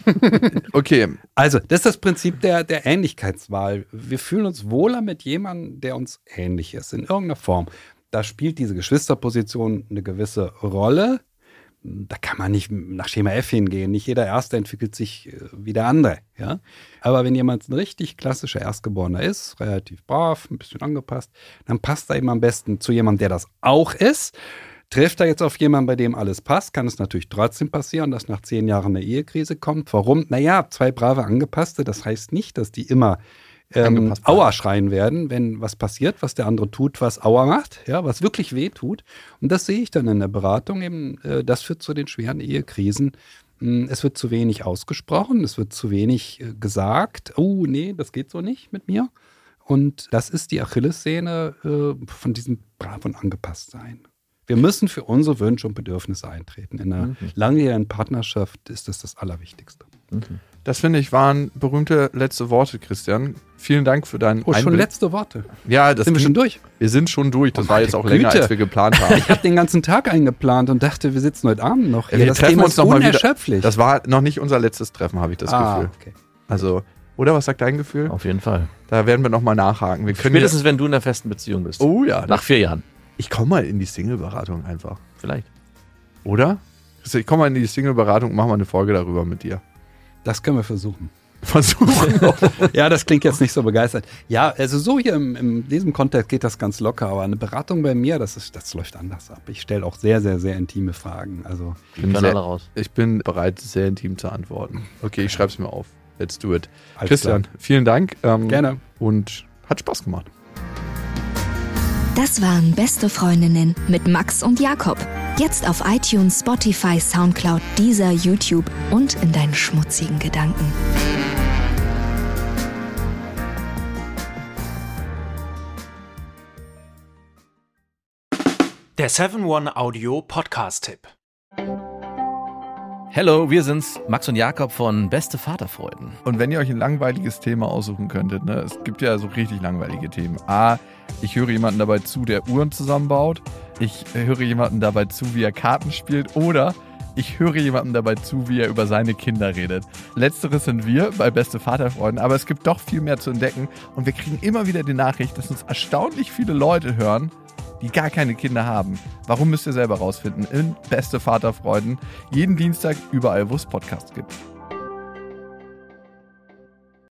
Okay, Also, das ist das Prinzip der, der Ähnlichkeitswahl. Wir fühlen uns wohler mit jemandem, der uns ähnlich ist, in irgendeiner Form. Da spielt diese Geschwisterposition eine gewisse Rolle. Da kann man nicht nach Schema F hingehen. Nicht jeder Erste entwickelt sich äh, wie der andere. Ja? Aber wenn jemand ein richtig klassischer Erstgeborener ist, relativ brav, ein bisschen angepasst, dann passt er eben am besten zu jemandem, der das auch ist. Trifft er jetzt auf jemanden, bei dem alles passt, kann es natürlich trotzdem passieren, dass nach zehn Jahren eine Ehekrise kommt. Warum? Naja, zwei brave Angepasste, das heißt nicht, dass die immer ähm, Angepasst bleiben. Aua schreien werden, wenn was passiert, was der andere tut, was Aua macht, ja, was wirklich weh tut. Und das sehe ich dann in der Beratung eben, äh, das führt zu den schweren Ehekrisen. Mm, Es wird zu wenig ausgesprochen, es wird zu wenig äh, gesagt, oh nee, das geht so nicht mit mir. Und das ist die Achillessehne äh, von diesem brav und angepasst sein. Wir müssen für unsere Wünsche und Bedürfnisse eintreten. In einer mhm. langjährigen Partnerschaft ist das das Allerwichtigste. Mhm. Das, finde ich, waren berühmte letzte Worte, Christian. Vielen Dank für deinen Oh, schon Einblick. letzte Worte? Ja, das sind wir schon durch? Wir sind schon durch. Das oh, war jetzt auch Güte. länger, als wir geplant haben. Ich habe den ganzen Tag eingeplant und dachte, wir sitzen heute Abend noch hier. Ja, wir das treffen Thema uns ist noch mal wieder. unerschöpflich. Das war noch nicht unser letztes Treffen, habe ich das ah, Gefühl. Okay. Also, oder was sagt dein Gefühl? Auf jeden Fall. Da werden wir nochmal nachhaken. Wir können Spätestens, ja, wenn du in einer festen Beziehung bist. Oh ja. Nach vier Jahren. Ich komme mal in die Single-Beratung einfach. Vielleicht. Oder? Ich komme mal in die Single-Beratung und mache mal eine Folge darüber mit dir. Das können wir versuchen. Versuchen. Ja, das klingt jetzt nicht so begeistert. Ja, also so hier im, in diesem Kontext geht das ganz locker, aber eine Beratung bei mir, das, ist, das läuft anders ab. Ich stelle auch sehr, sehr, sehr intime Fragen. Also Ich bin, sehr, sehr, alle raus. ich bin bereit, sehr intim zu antworten. Okay, ich schreibe es mir auf. Let's do it. Alles Christian, klar. vielen Dank. Ähm, Gerne. Und hat Spaß gemacht. Das waren Beste Freundinnen mit Max und Jakob. Jetzt auf iTunes, Spotify, Soundcloud, Deezer, YouTube und in deinen schmutzigen Gedanken. Der seven One Audio Podcast-Tipp. Hello, wir sind's, Max und Jakob von Beste Vaterfreuden. Und wenn ihr euch ein langweiliges Thema aussuchen könntet, ne, es gibt ja so richtig langweilige Themen. A, ich höre jemanden dabei zu, der Uhren zusammenbaut. Ich höre jemanden dabei zu, wie er Karten spielt. Oder ich höre jemanden dabei zu, wie er über seine Kinder redet. Letzteres sind wir bei Beste Vaterfreuden, aber es gibt doch viel mehr zu entdecken. Und wir kriegen immer wieder die Nachricht, dass uns erstaunlich viele Leute hören, die gar keine Kinder haben. Warum, müsst ihr selber rausfinden in Beste Vaterfreuden. Jeden Dienstag überall, wo es Podcasts gibt.